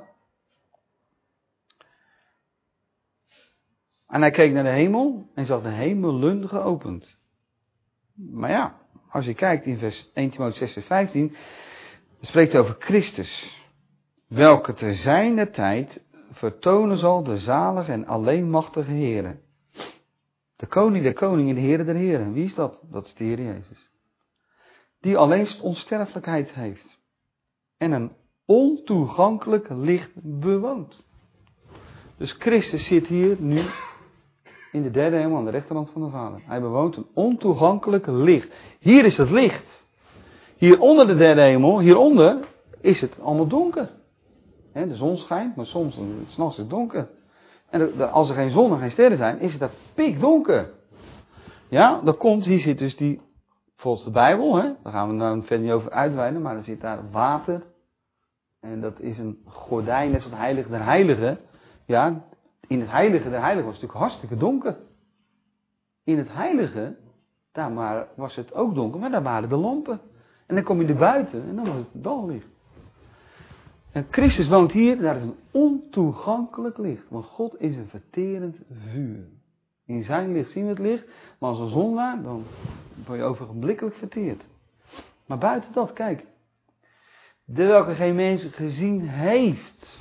En hij keek naar de hemel en zag de hemelen geopend. Maar ja, als je kijkt in 1 Timotheüs 6 vers 15, dan spreekt hij over Christus. Welke te zijner tijd vertonen zal de zalige en alleenmachtige Heere. De koning der koningen, de Heere der heren. Wie is dat? Dat is de Heer Jezus. Die alleen onsterfelijkheid heeft. En een ontoegankelijk licht bewoont. Dus Christus zit hier nu in de derde hemel aan de rechterhand van de Vader. Hij bewoont een ontoegankelijk licht. Hier is het licht. Hier onder de derde hemel, hieronder, is het allemaal donker. De zon schijnt, maar soms, 's nachts is het donker. En als er geen zon en geen sterren zijn, is het daar pikdonker. Ja, dat komt, hier zit dus die, volgens de Bijbel, daar gaan we nou verder niet over uitweiden, maar er zit daar water. En dat is een gordijn, net zoals het heilige der heiligen. Ja, in het heilige der heiligen was het natuurlijk hartstikke donker. In het heilige, daar was het ook donker, maar daar waren de lampen. En dan kom je er buiten en dan was het daglicht. En Christus woont hier, daar is een ontoegankelijk licht. Want God is een verterend vuur. In zijn licht zien we het licht, maar als een zondaar, dan word je ogenblikkelijk verteerd. Maar buiten dat, kijk. De welke geen mens gezien heeft.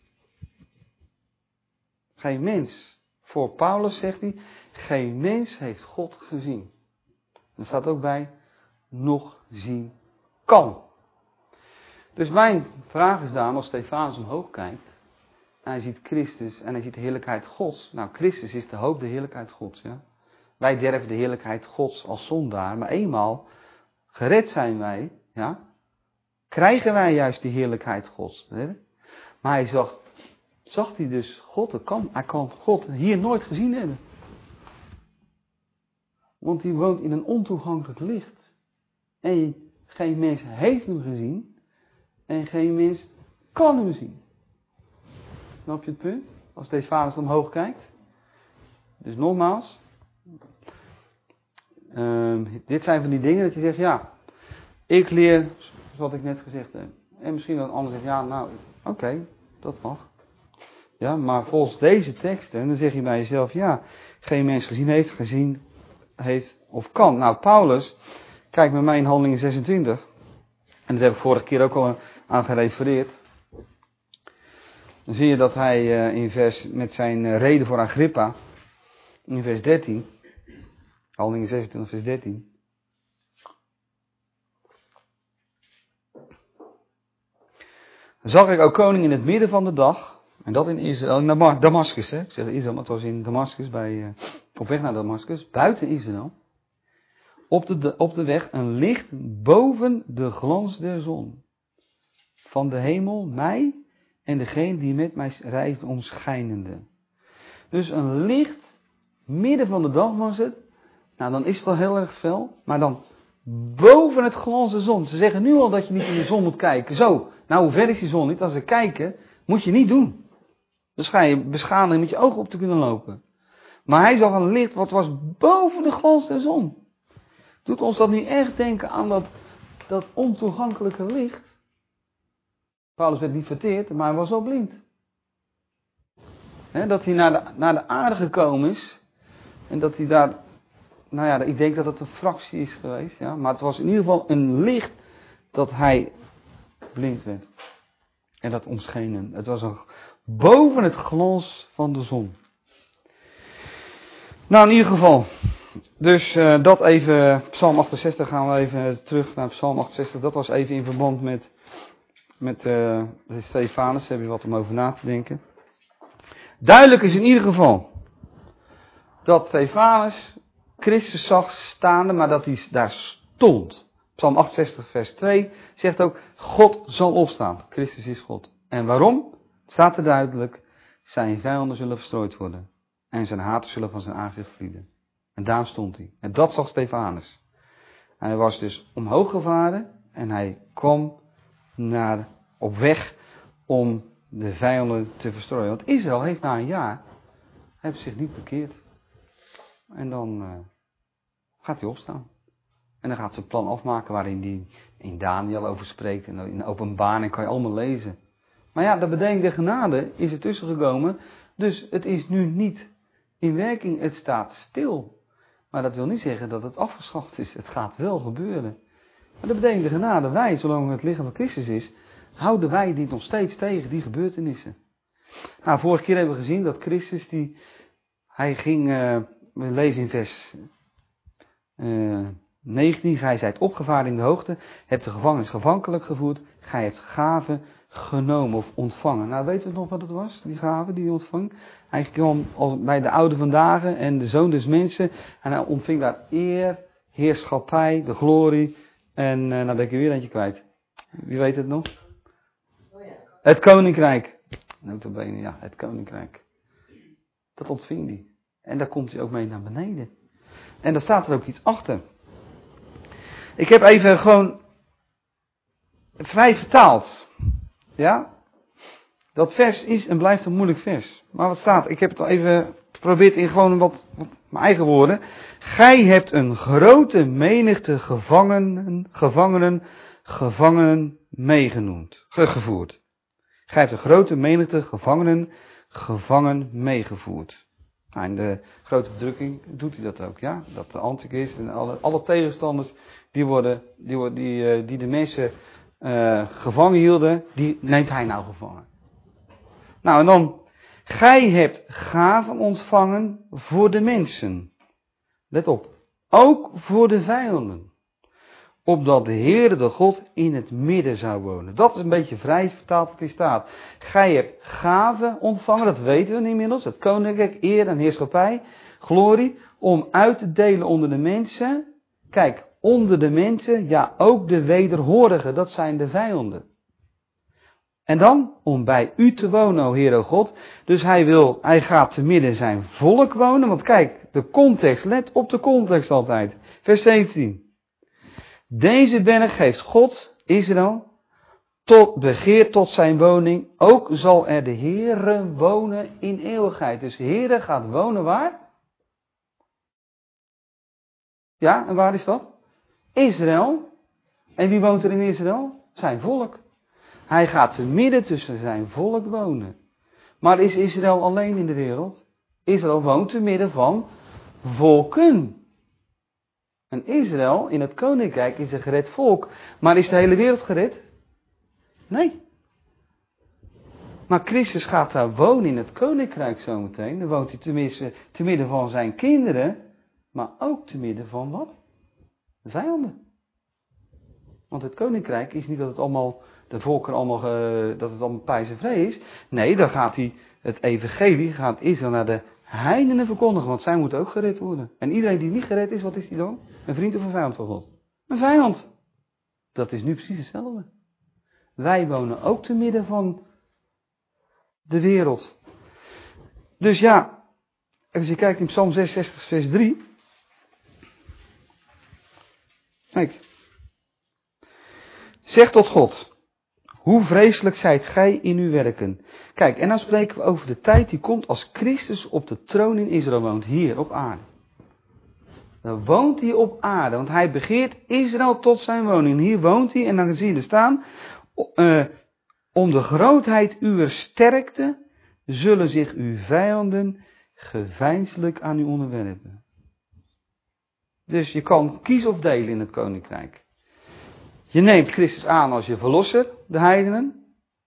Geen mens. Voor Paulus zegt hij, geen mens heeft God gezien. Er staat ook bij, nog zien kan. Dus mijn vraag is daarom, als Stefanus omhoog kijkt, en hij ziet Christus en hij ziet de heerlijkheid Gods. Nou, Christus is de hoop, de heerlijkheid Gods. Ja? Wij derven de heerlijkheid Gods als zondaar, maar eenmaal gered zijn wij, ja, krijgen wij juist die heerlijkheid Gods. Hè? Maar hij zag hij dus God, hij kan God hier nooit gezien hebben. Want hij woont in een ontoegankelijk licht. En geen mens heeft hem gezien. En geen mens kan hem zien. Snap je het punt? Als Stefanus omhoog kijkt. Dus nogmaals. Dit zijn van die dingen dat je zegt, ja. Ik leer, zoals ik net gezegd heb. En misschien dat een ander zegt, ja nou, oké, dat mag. Ja, maar volgens deze teksten, dan zeg je bij jezelf, ja. Geen mens gezien heeft of kan. Nou, Paulus, kijk met mij in Handelingen 26. En dat heb ik vorige keer ook al aan gerefereerd. Dan zie je dat hij met zijn reden voor Agrippa, in vers 13, Handelingen 26 vers 13. Zag ik, o koning, in het midden van de dag, en dat in Israël, in Damascus, ik zeg Israël, maar het was in Damascus, op weg naar Damascus, buiten Israël, op de weg een licht boven de glans der zon. Van de hemel mij en degene die met mij reisde omschijnende. Dus een licht, midden van de dag was het. Nou, dan is het al heel erg fel. Maar dan boven het glans der zon. Ze zeggen nu al dat je niet in de zon moet kijken. Zo, nou hoe ver is die zon niet? Als ze kijken, moet je niet doen. Dus ga je beschadigen met je ogen op te kunnen lopen. Maar hij zag een licht wat was boven de glans der zon. Doet ons dat niet echt denken aan dat ontoegankelijke licht? Paulus werd niet verteerd, maar hij was wel blind. Dat hij naar de aarde gekomen is. En dat hij daar, nou ja, ik denk dat het een fractie is geweest. Ja, maar het was in ieder geval een licht dat hij blind werd. En dat omschenen. Het was boven het glans van de zon. Nou, in ieder geval. Dus dat even, Psalm 68 gaan we even terug naar Psalm 68. Dat was even in verband met Stefanus, daar heb je wat om over na te denken. Duidelijk is in ieder geval dat Stefanus Christus zag staande, maar dat hij daar stond. Psalm 68 vers 2 zegt ook, God zal opstaan. Christus is God. En waarom? Het staat er duidelijk, zijn vijanden zullen verstrooid worden. En zijn haters zullen van zijn aangezicht vlieden. En daar stond hij. En dat zag Stefanus. Hij was dus omhoog gevaren en hij kwam op weg om de vijanden te verstrooien. Want Israël heeft na een jaar zich niet bekeerd. En dan gaat hij opstaan. En dan gaat ze een plan afmaken waarin hij in Daniel over spreekt. En in Openbaring kan je allemaal lezen. Maar ja, de bediening der genade is er tussen gekomen. Dus het is nu niet in werking, het staat stil. Maar dat wil niet zeggen dat het afgeschaft is. Het gaat wel gebeuren. Maar de bediening der genade, wij, zolang het lichaam van Christus is, houden wij die nog steeds tegen, die gebeurtenissen. Nou, vorige keer hebben we gezien dat Christus, hij ging, we lezen in vers 19, gij zijt opgevaren in de hoogte, hebt de gevangenis gevankelijk gevoerd, gij hebt gaven genomen of ontvangen. Nou, weten we nog wat het was, die gave die hij ontving? Hij kwam bij de oude vandaag en de zoon des mensen en hij ontving daar eer, heerschappij, de glorie En nou ben ik er weer eentje kwijt. Wie weet het nog? Het koninkrijk. Notabene, ja, het koninkrijk. Dat ontving hij. En daar komt hij ook mee naar beneden. En daar staat er ook iets achter. Ik heb even gewoon vrij vertaald. Ja? Dat vers is en blijft een moeilijk vers. Maar wat staat? Ik heb het al even geprobeerd in gewoon wat mijn eigen woorden. Gij hebt een grote menigte gevangenen meegevoerd. Gij hebt een grote menigte gevangen meegevoerd. Nou, in de grote verdrukking doet hij dat ook, ja. Dat de Antichrist en alle tegenstanders die de mensen gevangen hielden, die neemt hij nou gevangen. Nou en dan, gij hebt gaven ontvangen voor de mensen. Let op, ook voor de vijanden. Opdat de Heere de God in het midden zou wonen. Dat is een beetje vrij vertaald wat hier staat. Gij hebt gaven ontvangen, dat weten we inmiddels. Het koninkrijk, eer en heerschappij, glorie, om uit te delen onder de mensen. Kijk, onder de mensen, ja ook de wederhorigen, dat zijn de vijanden. En dan, om bij u te wonen, o Heere God. Dus hij gaat te midden zijn volk wonen. Want kijk, de context, let op de context altijd. Vers 17. Deze berg geeft God, Israël, begeert tot zijn woning. Ook zal er de Heere wonen in eeuwigheid. Dus de Heere gaat wonen waar? Ja, en waar is dat? Israël. En wie woont er in Israël? Zijn volk. Hij gaat te midden tussen zijn volk wonen. Maar is Israël alleen in de wereld? Israël woont te midden van volken. En Israël in het koninkrijk is een gered volk. Maar is de hele wereld gered? Nee. Maar Christus gaat daar wonen in het koninkrijk zometeen. Dan woont hij tenminste te midden van zijn kinderen. Maar ook te midden van wat? De vijanden. Want het koninkrijk is niet dat het allemaal, de volken allemaal, dat het allemaal pijs en vree is. Nee, dan gaat hij, het evangelie gaat Israël naar de heidenen verkondigen. Want zij moeten ook gered worden. En iedereen die niet gered is, wat is die dan? Een vriend of een vijand van God? Een vijand. Dat is nu precies hetzelfde. Wij wonen ook te midden van de wereld. Dus ja, als je kijkt in Psalm 66 vers 3. Kijk. Zeg tot God, hoe vreselijk zijt gij in uw werken. Kijk, en dan spreken we over de tijd die komt als Christus op de troon in Israël woont, hier op aarde. Dan woont hij op aarde, want hij begeert Israël tot zijn woning. Hier woont hij en dan zie je er staan, om de grootheid uwer sterkte zullen zich uw vijanden geveinselijk aan u onderwerpen. Dus je kan kiezen of delen in het koninkrijk. Je neemt Christus aan als je verlosser, de heidenen.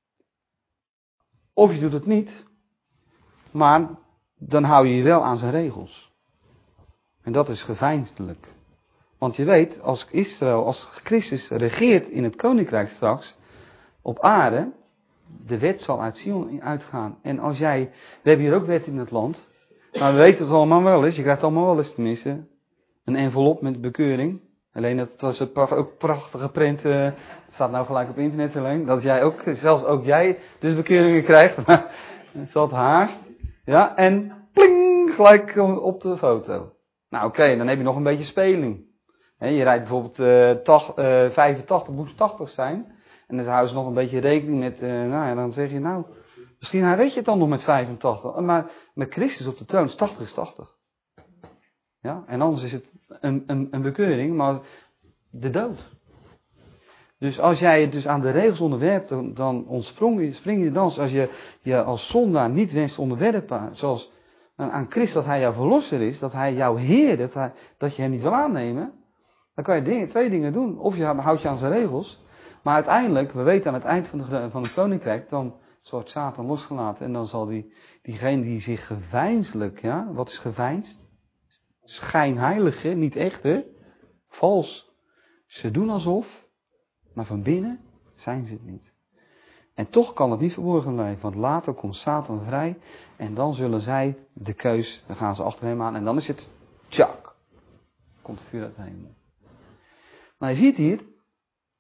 Of je doet het niet. Maar dan hou je je wel aan zijn regels. En dat is geveinsdelijk. Want je weet, als Christus regeert in het koninkrijk straks, op aarde, de wet zal uit Sion uitgaan. En als we hebben hier ook wet in het land, maar we weten het allemaal wel eens, je krijgt allemaal wel eens tenminste, een envelop met bekeuring. Alleen dat was ook prachtige print, het staat nou gelijk op internet alleen, dat jij ook, zelfs ook jij dus bekeuringen krijgt, maar het zat haast. Ja, en pling, gelijk op de foto. Nou oké, dan heb je nog een beetje speling. Je rijdt bijvoorbeeld 85, moet 80 zijn. En dan houden ze nog een beetje rekening met, dan zeg je misschien red je het dan nog met 85. Maar met Christus op de troon is 80 is 80. Ja, en anders is het een bekeuring, maar de dood. Dus als jij het dus aan de regels onderwerpt, dan spring je dans. Als je als zondaar niet wenst onderwerpen, zoals aan Christus dat hij jouw verlosser is, dat hij jouw Heer, dat je hem niet wil aannemen, dan kan je twee dingen doen. Of je houdt je aan zijn regels, maar uiteindelijk, we weten aan het eind van het koninkrijk, dan wordt Satan losgelaten en dan zal diegene die zich geveinselijk, ja, wat is geveinsd? Schijnheilig, hè? Niet echt, hè? Vals. Ze doen alsof, maar van binnen zijn ze het niet. En toch kan het niet verborgen blijven, want later komt Satan vrij en dan zullen zij de keus, dan gaan ze achter hem aan en dan is het tjak. Komt het vuur uit de hemel. Maar je ziet hier,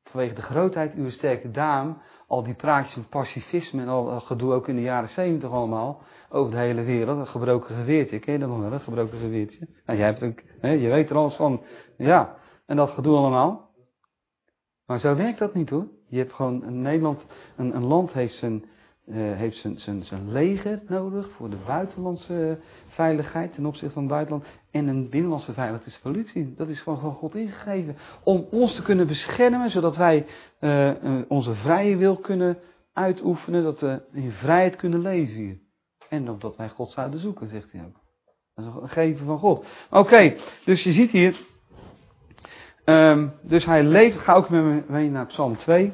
vanwege de grootheid uw sterke daarom, al die praatjes van pacifisme en al dat gedoe ook in de jaren 70 allemaal, over de hele wereld, een gebroken geweertje, ken je dat nog wel, een gebroken geweertje? Nou, jij hebt ook, je weet er alles van, ja, en dat gedoe allemaal. Maar zo werkt dat niet hoor. Je hebt gewoon, Nederland, een land heeft zijn leger nodig voor de buitenlandse veiligheid ten opzichte van het buitenland. En een binnenlandse veiligheid is de politie. Dat is gewoon van God ingegeven. Om ons te kunnen beschermen, zodat wij onze vrije wil kunnen uitoefenen. Dat we in vrijheid kunnen leven hier. En omdat wij God zouden zoeken, zegt hij ook. Dat is een gegeven van God. Oké, dus je ziet hier. Dus hij leeft. Ga ook met me mee naar Psalm 2.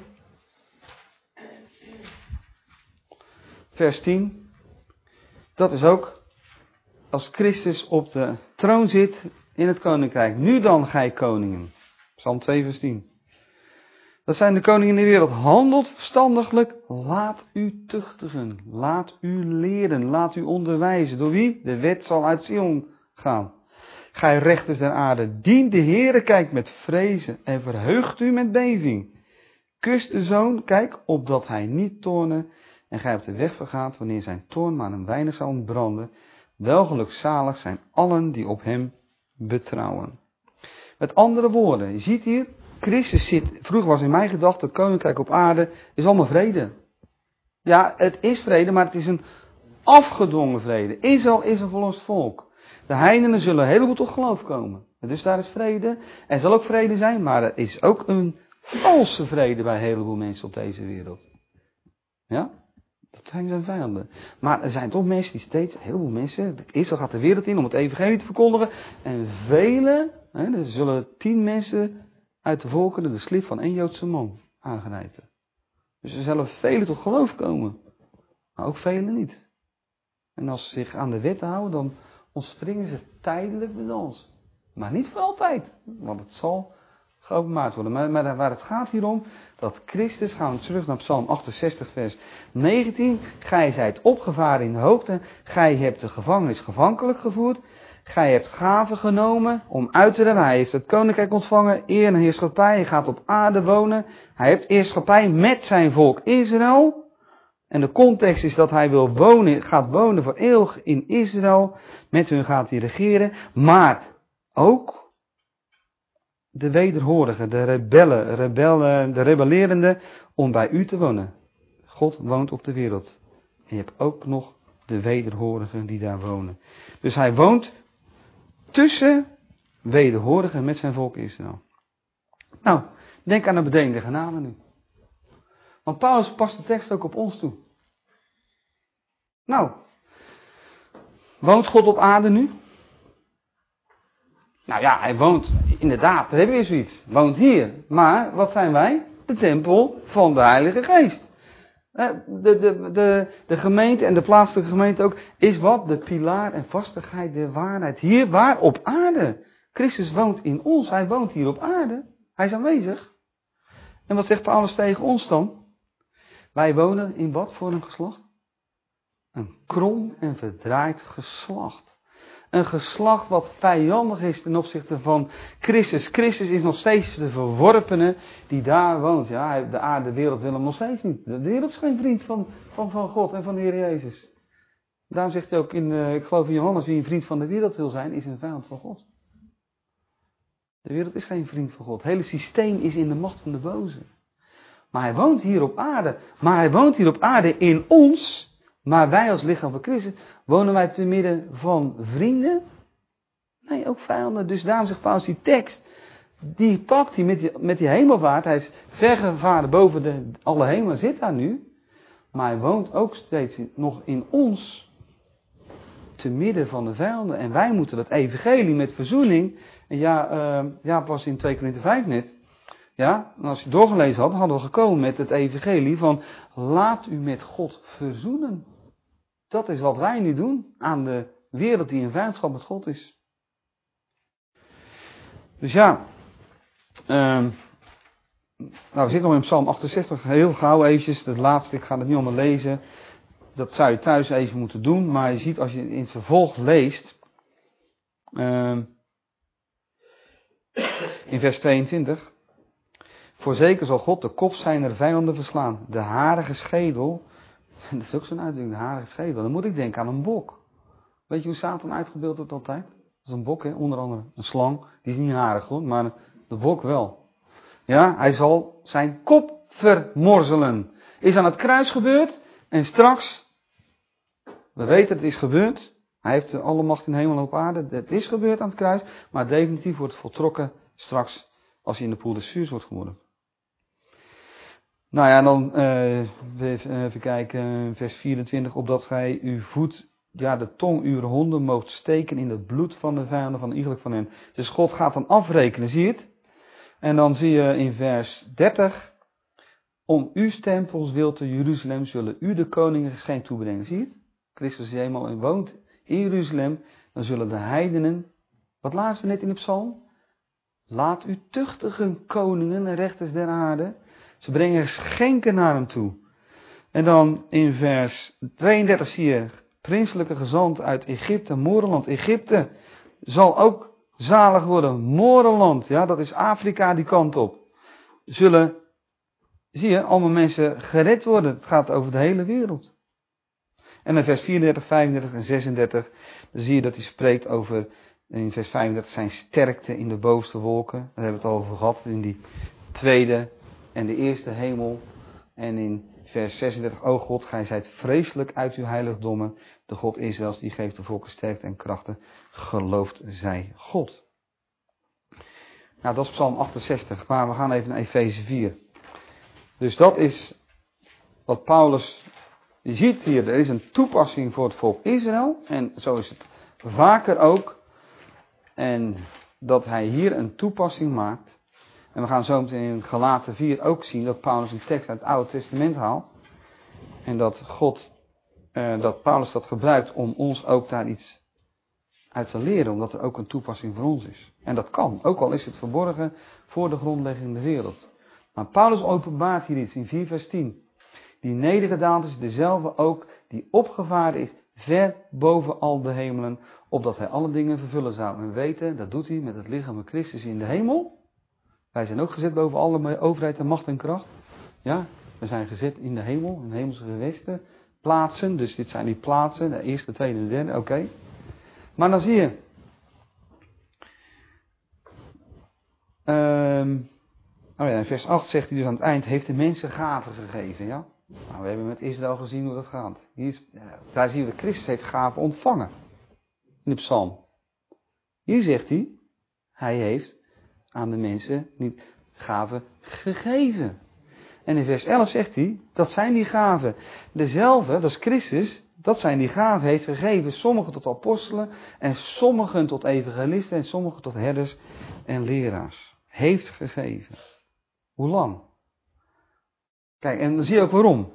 Vers 10. Dat is ook als Christus op de troon zit in het koninkrijk. Nu dan, gij koningen. Psalm 2 vers 10. Dat zijn de koningen in de wereld. Handelt verstandiglijk. Laat u tuchtigen. Laat u leren. Laat u onderwijzen. Door wie? De wet zal uit Sion gaan. Gij rechters der aarde. Dien de Heere. Kijk met vrezen. En verheugt u met beving. Kust de zoon. Kijk opdat hij niet toorne. En gij op de weg vergaat, wanneer zijn toorn maar een weinig zal ontbranden. Welgelukzalig zijn allen die op hem betrouwen. Met andere woorden, je ziet hier, Christus zit, vroeger was in mijn gedachte, het koninkrijk op aarde is allemaal vrede. Ja, het is vrede, maar het is een afgedwongen vrede. Israël is een verlost volk. De heidenen zullen een heleboel tot geloof komen. Dus daar is vrede. Er zal ook vrede zijn, maar er is ook een valse vrede bij een heleboel mensen op deze wereld. Ja? Dat zijn zijn vijanden. Maar er zijn toch mensen die steeds, een heleboel mensen, Israël gaat de wereld in om het evangelie te verkondigen. En velen, er zullen 10 mensen uit de volkeren de slip van 1 Joodse man aangrijpen. Dus er zullen velen tot geloof komen. Maar ook velen niet. En als ze zich aan de wetten houden, dan ontspringen ze tijdelijk de dans. Maar niet voor altijd. Want het zal geopenbaard worden. Maar waar het gaat hier om, dat Christus, gaan we terug naar Psalm 68 vers 19. Gij zijt opgevaren in de hoogte. Gij hebt de gevangenis gevankelijk gevoerd. Gij hebt gaven genomen om uit te redden. Hij heeft het koninkrijk ontvangen, eer en heerschappij. Hij gaat op aarde wonen. Hij heeft heerschappij met zijn volk Israël. En de context is dat hij wil wonen, gaat wonen voor eeuwig in Israël. Met hun gaat hij regeren. Maar ook de wederhorigen, de rebellen, de rebellerenden, om bij u te wonen. God woont op de wereld. En je hebt ook nog de wederhorigen die daar wonen. Dus hij woont tussen wederhorigen met zijn volk Israël. Nou, denk aan de bedenkende genade nu. Want Paulus past de tekst ook op ons toe. Nou, woont God op aarde nu? Nou ja, hij woont, inderdaad, daar hebben we zoiets. Woont hier. Maar, wat zijn wij? De tempel van de Heilige Geest. De gemeente en de plaatselijke gemeente ook, is wat? De pilaar en vastigheid der waarheid. Hier, waar? Op aarde. Christus woont in ons, hij woont hier op aarde. Hij is aanwezig. En wat zegt Paulus tegen ons dan? Wij wonen in wat voor een geslacht? Een krom en verdraaid geslacht. Een geslacht wat vijandig is ten opzichte van Christus. Christus is nog steeds de verworpene die daar woont. Ja, de wereld wil hem nog steeds niet. De wereld is geen vriend van God en van de Heer Jezus. Daarom zegt hij ook ik geloof in Johannes, wie een vriend van de wereld wil zijn, is een vijand van God. De wereld is geen vriend van God. Het hele systeem is in de macht van de boze. Maar hij woont hier op aarde. Maar hij woont hier op aarde in ons. Maar wij als lichaam van Christus, wonen wij te midden van vrienden? Nee, ook vijanden. Dus daarom zegt Paulus die tekst, die pakt hij met die hemelvaart. Hij is vergevaren boven alle hemelen, zit daar nu. Maar hij woont ook steeds nog in ons, te midden van de vijanden. En wij moeten dat evangelie met verzoening, en ja, pas in 2 Korinther 5 net. Ja, en als je doorgelezen had, hadden we gekomen met het evangelie van, laat u met God verzoenen. Dat is wat wij nu doen aan de wereld die in vijandschap met God is. Dus ja, nou, we zitten nog in Psalm 68, heel gauw eventjes, het laatste, ik ga het niet allemaal lezen. Dat zou je thuis even moeten doen, maar je ziet als je in het vervolg leest, in vers 22. Voorzeker zal God de kop zijner vijanden verslaan. De harige schedel. Dat is ook zo'n uitdrukking, de harige schedel. Dan moet ik denken aan een bok. Weet je hoe Satan uitgebeeld wordt altijd? Dat is een bok, hè? Onder andere een slang. Die is niet harig hoor, maar de bok wel. Ja, hij zal zijn kop vermorzelen. Is aan het kruis gebeurd. En straks, we weten het is gebeurd. Hij heeft alle macht in hemel en op aarde. Het is gebeurd aan het kruis. Maar definitief wordt het voltrokken straks als hij in de poel des vuurs wordt geworpen. Nou ja, dan even kijken, vers 24. Opdat gij uw voet, ja de tong uw honden moogt steken in het bloed van de vijanden van iegelijk van hen. Dus God gaat dan afrekenen, zie je het? En dan zie je in vers 30. Om uw tempels wil te Jeruzalem zullen u de koningen geschenk toebrengen. Zie je het? Christus die eenmaal woont in Jeruzalem. Dan zullen de heidenen, wat lazen we net in de psalm? Laat u tuchtigen koningen en rechters der aarde. Ze brengen geschenken naar hem toe. En dan in vers 32 zie je prinselijke gezant uit Egypte, Moorland. Egypte zal ook zalig worden. Moorland, ja, dat is Afrika die kant op. Zullen, zie je, allemaal mensen gered worden. Het gaat over de hele wereld. En in vers 34, 35 en 36 dan zie je dat hij spreekt over, in vers 35, zijn sterkte in de bovenste wolken. Daar hebben we het al over gehad, in die tweede en de eerste hemel. En in vers 36, o God, gij zijt vreselijk uit uw heiligdommen. De God Israëls, die geeft de volken sterkte en krachten. Gelooft zij God. Nou, dat is Psalm 68, maar we gaan even naar Efeze 4. Dus dat is wat Paulus, je ziet hier, er is een toepassing voor het volk Israël. En zo is het vaker ook. En dat hij hier een toepassing maakt. En we gaan zo meteen in Galaten 4 ook zien dat Paulus een tekst uit het Oude Testament haalt. En dat dat Paulus dat gebruikt om ons ook daar iets uit te leren. Omdat er ook een toepassing voor ons is. En dat kan, ook al is het verborgen voor de grondlegging der wereld. Maar Paulus openbaart hier iets in 4 vers 10. Die nedergedaald is dezelfde ook die opgevaren is ver boven al de hemelen. Opdat hij alle dingen vervullen zou. En weten, dat doet hij met het lichaam van Christus in de hemel. Wij zijn ook gezet boven alle overheid en macht en kracht. Ja, we zijn gezet in de hemel, in de hemelse gewesten. Plaatsen, dus dit zijn die plaatsen, de eerste, tweede en de derde, oké. Maar dan zie je. In vers 8 zegt hij dus aan het eind, heeft de mensen gaven gegeven, ja. Nou, we hebben met Israël gezien hoe dat gaat. Daar zien we dat Christus heeft gaven ontvangen. In de psalm. Hier zegt hij heeft aan de mensen niet gaven gegeven. En in vers 11 zegt hij, dat zijn die gaven. Dezelfde, dat is Christus, dat zijn die gaven, heeft gegeven. Sommigen tot apostelen en sommigen tot evangelisten en sommigen tot herders en leraars. Heeft gegeven. Hoe lang? Kijk, en dan zie je ook waarom.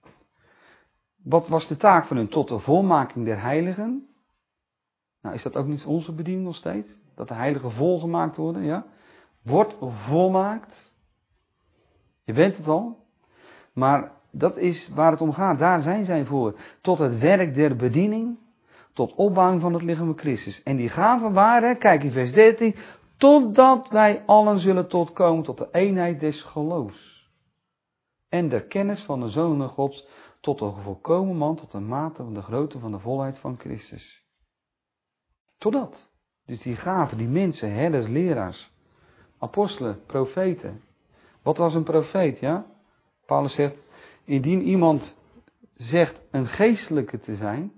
Wat was de taak van hun? Tot de volmaking der heiligen. Nou, is dat ook niet onze bediening nog steeds? Dat de heiligen volgemaakt worden, ja? Wordt volmaakt. Je bent het al. Maar dat is waar het om gaat. Daar zijn zij voor. Tot het werk der bediening. Tot opbouwing van het lichaam van Christus. En die gaven waren, kijk in vers 13. Totdat wij allen zullen komen tot de eenheid des geloofs. En der kennis van de Zoon Gods. Tot de volkomen man, tot de mate van de grootte van de volheid van Christus. Totdat. Dus die gaven, die mensen, herders, leraars, apostelen, profeten. Wat was een profeet, ja? Paulus zegt, indien iemand zegt een geestelijke te zijn,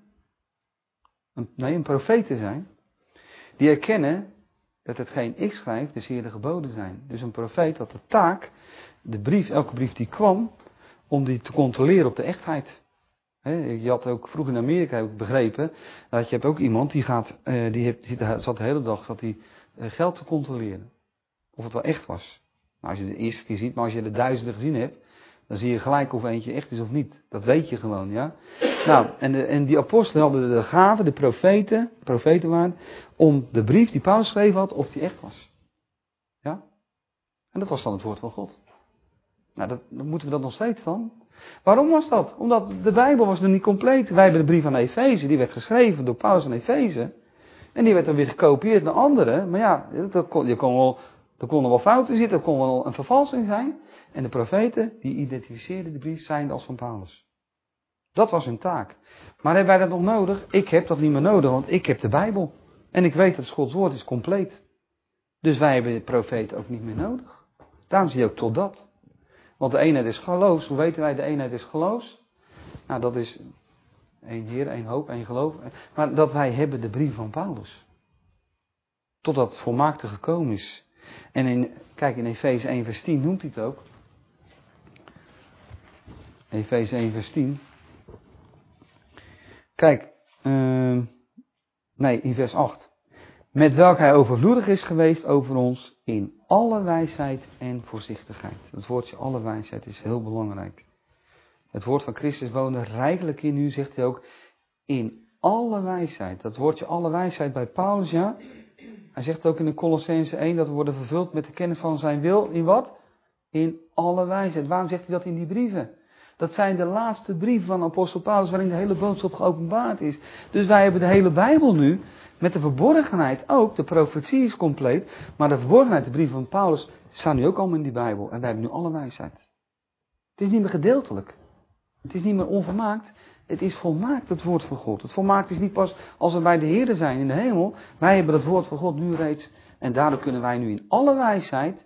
een profeet te zijn, die erkennen dat hetgeen ik schrijf, de Heer de geboden zijn. Dus een profeet had de taak, elke brief die kwam, om die te controleren op de echtheid. Je had ook vroeger in Amerika, heb ik begrepen, dat je hebt ook iemand die zat de hele dag geld te controleren. Of het wel echt was. Nou, als je de eerste keer ziet, maar als je de duizenden gezien hebt, dan zie je gelijk of eentje echt is of niet. Dat weet je gewoon, ja. Nou, en die apostelen hadden de gave, de profeten waren, om de brief die Paulus geschreven had, of die echt was. Ja. En dat was dan het woord van God. Nou, dan moeten we dat nog steeds dan. Waarom was dat? Omdat de Bijbel was nog niet compleet. Wij hebben de brief aan Efeze, die werd geschreven door Paulus aan Efeze. En die werd dan weer gekopieerd naar anderen. Maar ja, dat Er konden wel fouten zitten, er kon wel een vervalsing zijn. En de profeten, die identificeerden de brief zijnde als van Paulus. Dat was hun taak. Maar hebben wij dat nog nodig? Ik heb dat niet meer nodig, want ik heb de Bijbel. En ik weet dat Gods woord is compleet. Dus wij hebben de profeten ook niet meer nodig. Daarom zie je ook tot dat. Want de eenheid is geloofs. Hoe weten wij de eenheid is geloofs? Nou, dat is één Heer, één hoop, één geloof. Maar dat wij hebben de brief van Paulus. Totdat het volmaakte gekomen is. En kijk, in Efeze 1 vers 10 noemt hij het ook. Efeze 1 vers 10. Kijk, in vers 8. Met welk hij overvloedig is geweest over ons in alle wijsheid en voorzichtigheid. Het woordje alle wijsheid is heel belangrijk. Het woord van Christus woonde rijkelijk in u, zegt hij ook, in alle wijsheid. Dat woordje alle wijsheid bij Paulus, ja. Hij zegt ook in de Colossense 1 dat we worden vervuld met de kennis van zijn wil. In wat? In alle wijsheid. Waarom zegt hij dat in die brieven? Dat zijn de laatste brieven van apostel Paulus waarin de hele boodschap geopenbaard is. Dus wij hebben de hele Bijbel nu, met de verborgenheid ook, de profetie is compleet, maar de verborgenheid, de brieven van Paulus, staan nu ook allemaal in die Bijbel. En wij hebben nu alle wijsheid. Het is niet meer gedeeltelijk. Het is niet meer onvolmaakt. Het is volmaakt, het woord van God. Het volmaakt is niet pas als we bij de Heer zijn in de hemel. Wij hebben het woord van God nu reeds. En daardoor kunnen wij nu in alle wijsheid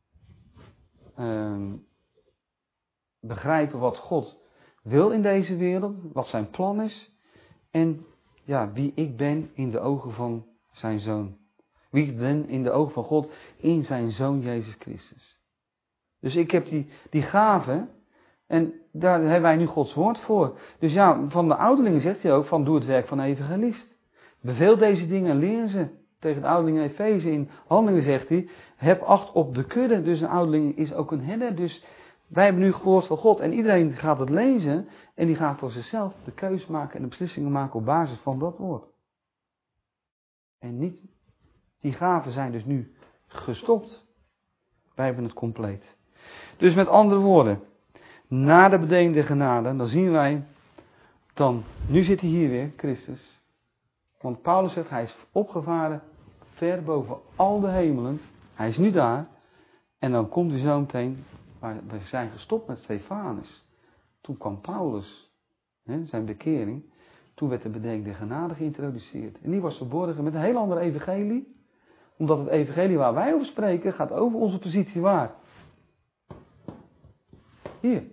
begrijpen wat God wil in deze wereld. Wat zijn plan is. En ja, wie ik ben in de ogen van zijn Zoon. Wie ik ben in de ogen van God in zijn Zoon Jezus Christus. Dus ik heb die gave. En daar hebben wij nu Gods woord voor. Dus ja, van de ouderlingen zegt hij ook van doe het werk van evangelist. Beveel deze dingen en leer ze. Tegen de ouderlingen Efeze in Handelingen zegt hij, heb acht op de kudde. Dus een ouderling is ook een herder. Dus wij hebben nu het woord van God en iedereen gaat het lezen. En die gaat voor zichzelf de keuze maken en de beslissingen maken op basis van dat woord. En niet, die gaven zijn dus nu gestopt. Wij hebben het compleet. Dus met andere woorden, na de bedenkende genade, dan zien wij, nu zit hij hier weer, Christus. Want Paulus zegt, hij is opgevaren ver boven al de hemelen. Hij is nu daar. En dan komt hij zo meteen, we zijn gestopt met Stefanus. Toen kwam Paulus, zijn bekering. Toen werd de bedenkende genade geïntroduceerd. En die was verborgen met een heel ander evangelie. Omdat het evangelie waar wij over spreken, gaat over onze positie waar. Hier.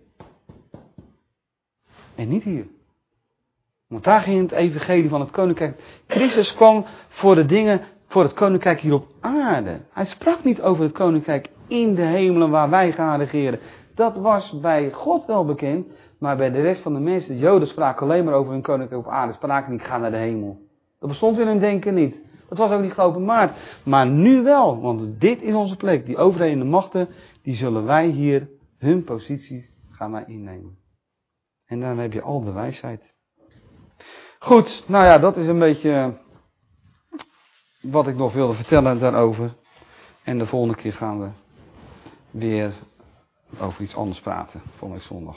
En niet hier. Want daar ging het evangelie van het koninkrijk. Christus kwam voor de dingen, voor het koninkrijk hier op aarde. Hij sprak niet over het koninkrijk in de hemelen waar wij gaan regeren. Dat was bij God wel bekend. Maar bij de rest van de mensen, de Joden spraken alleen maar over hun koninkrijk op aarde. Spraken niet, ga naar de hemel. Dat bestond in hun denken niet. Dat was ook niet geopenbaard. Maar nu wel, want dit is onze plek. Die overheden en de machten, die zullen wij hier, hun positie, gaan wij innemen. En dan heb je al de wijsheid. Goed, nou ja, dat is een beetje wat ik nog wilde vertellen daarover. En de volgende keer gaan we weer over iets anders praten, volgende zondag.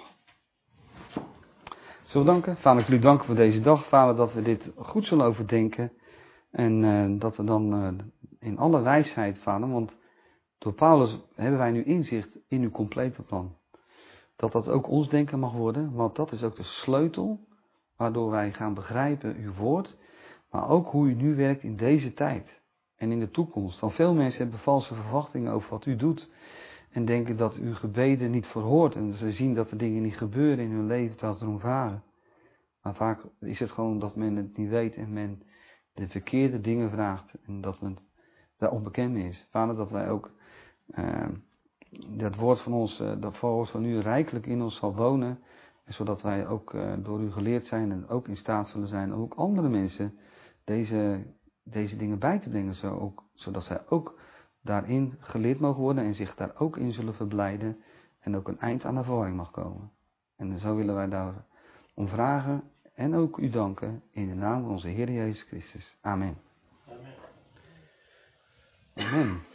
Zullen we danken? Vader, ik wil u danken voor deze dag, Vader, dat we dit goed zullen overdenken. En dat we dan in alle wijsheid, Vader, want door Paulus hebben wij nu inzicht in uw complete plan. Dat ook ons denken mag worden, want dat is ook de sleutel waardoor wij gaan begrijpen uw woord, maar ook hoe u nu werkt in deze tijd en in de toekomst. Want veel mensen hebben valse verwachtingen over wat u doet en denken dat uw gebeden niet verhoort en ze zien dat er dingen niet gebeuren in hun leven terwijl ze erom vragen. Maar vaak is het gewoon dat men het niet weet en men de verkeerde dingen vraagt en dat men daar onbekend mee is. Vader, dat wij ook dat woord van ons, dat woord van u rijkelijk in ons zal wonen. Zodat wij ook door u geleerd zijn en ook in staat zullen zijn om ook andere mensen deze dingen bij te brengen. Zodat zij ook daarin geleerd mogen worden en zich daar ook in zullen verblijden. En ook een eind aan de verwarring mag komen. En zo willen wij daar om vragen en ook u danken in de naam van onze Heer Jezus Christus. Amen. Amen. Amen.